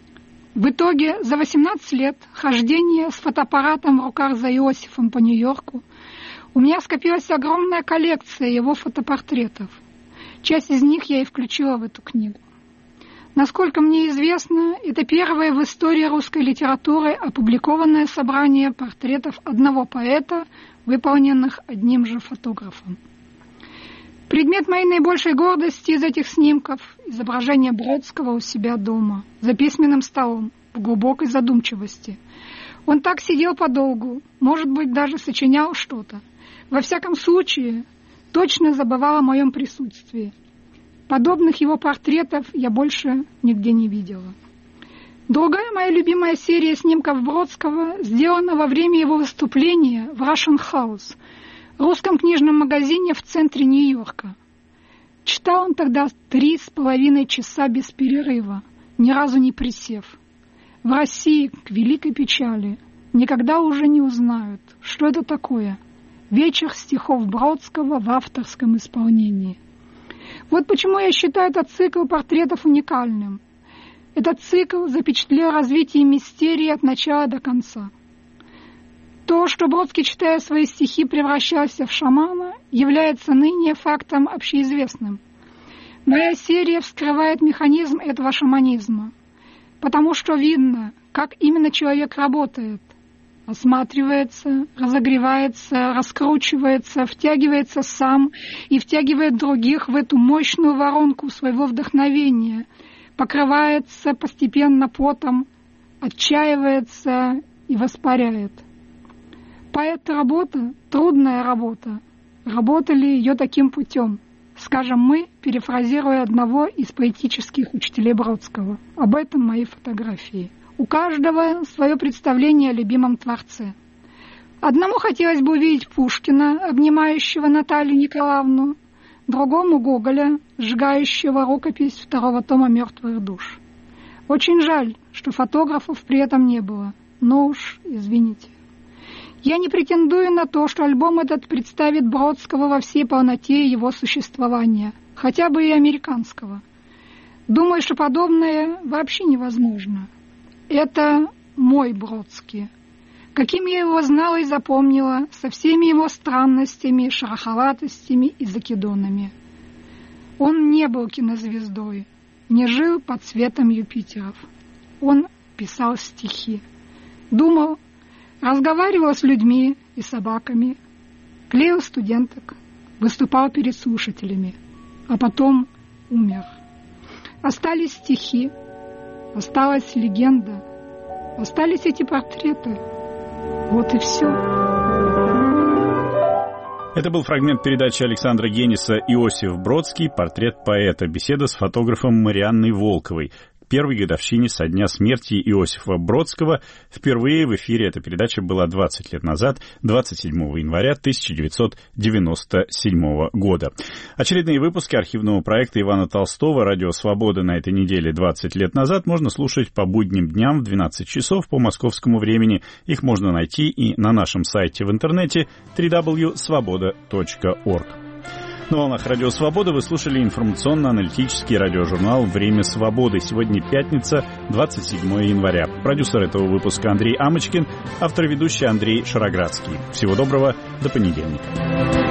В итоге за восемнадцать лет хождения с фотоаппаратом в руках за Иосифом по Нью-Йорку у меня скопилась огромная коллекция его фотопортретов. Часть из них я и включила в эту книгу. Насколько мне известно, это первое в истории русской литературы опубликованное собрание портретов одного поэта, выполненных одним же фотографом. Предмет моей наибольшей гордости из этих снимков – изображение Бродского у себя дома, за письменным столом, в глубокой задумчивости. Он так сидел подолгу, может быть, даже сочинял что-то. Во всяком случае, точно забывал о моем присутствии. Подобных его портретов я больше нигде не видела. Другая моя любимая серия снимков Бродского сделана во время его выступления в Russian House, русском книжном магазине в центре Нью-Йорка. Читал он тогда три с половиной часа без перерыва, ни разу не присев. В России, к великой печали, никогда уже не узнают, что это такое вечер стихов Бродского в авторском исполнении. Вот почему я считаю этот цикл портретов уникальным. Этот цикл запечатлел развитие мистерии от начала до конца. То, что Бродский, читая свои стихи, превращался в шамана, является ныне фактом общеизвестным. Моя серия вскрывает механизм этого шаманизма, потому что видно, как именно человек работает. Осматривается, разогревается, раскручивается, втягивается сам и втягивает других в эту мощную воронку своего вдохновения, покрывается постепенно потом, отчаивается и воспаряет. Поэт — работа, трудная работа. Работали ее таким путем. Скажем мы, перефразируя одного из поэтических учителей Бродского. Об этом мои фотографии. У каждого свое представление о любимом творце. Одному хотелось бы увидеть Пушкина, обнимающего Наталью Николаевну, другому — Гоголя, сжигающего рукопись второго тома «Мертвых душ». Очень жаль, что фотографов при этом не было, но уж извините. Я не претендую на то, что альбом этот представит Бродского во всей полноте его существования, хотя бы и американского. Думаю, что подобное вообще невозможно. Это мой Бродский. Каким я его знала и запомнила, со всеми его странностями, шероховатостями и закидонами. Он не был кинозвездой, не жил под светом Юпитеров. Он писал стихи, думал, разговаривал с людьми и собаками, клеил студенток, выступал перед слушателями, а потом умер. Остались стихи, осталась легенда, остались эти портреты. Вот и все. Это был фрагмент передачи Александра Гениса «Иосиф Бродский. Портрет поэта». Беседа с фотографом Марианной Волковой. Первой годовщине со дня смерти Иосифа Бродского. Впервые в эфире эта передача была двадцать лет назад, двадцать седьмого января тысяча девятьсот девяносто седьмого года. Очередные выпуски архивного проекта Ивана Толстого «Радио Свобода» на этой неделе двадцать лет назад можно слушать по будним дням в двенадцать часов по московскому времени. Их можно найти и на нашем сайте в интернете дабл ю дабл ю дабл ю точка свобода точка орг. На волнах Радио Свобода вы слушали информационно-аналитический радиожурнал «Время свободы». Сегодня пятница, двадцать седьмого января. Продюсер этого выпуска Андрей Амочкин, автор и ведущий Андрей Шароградский. Всего доброго, до понедельника.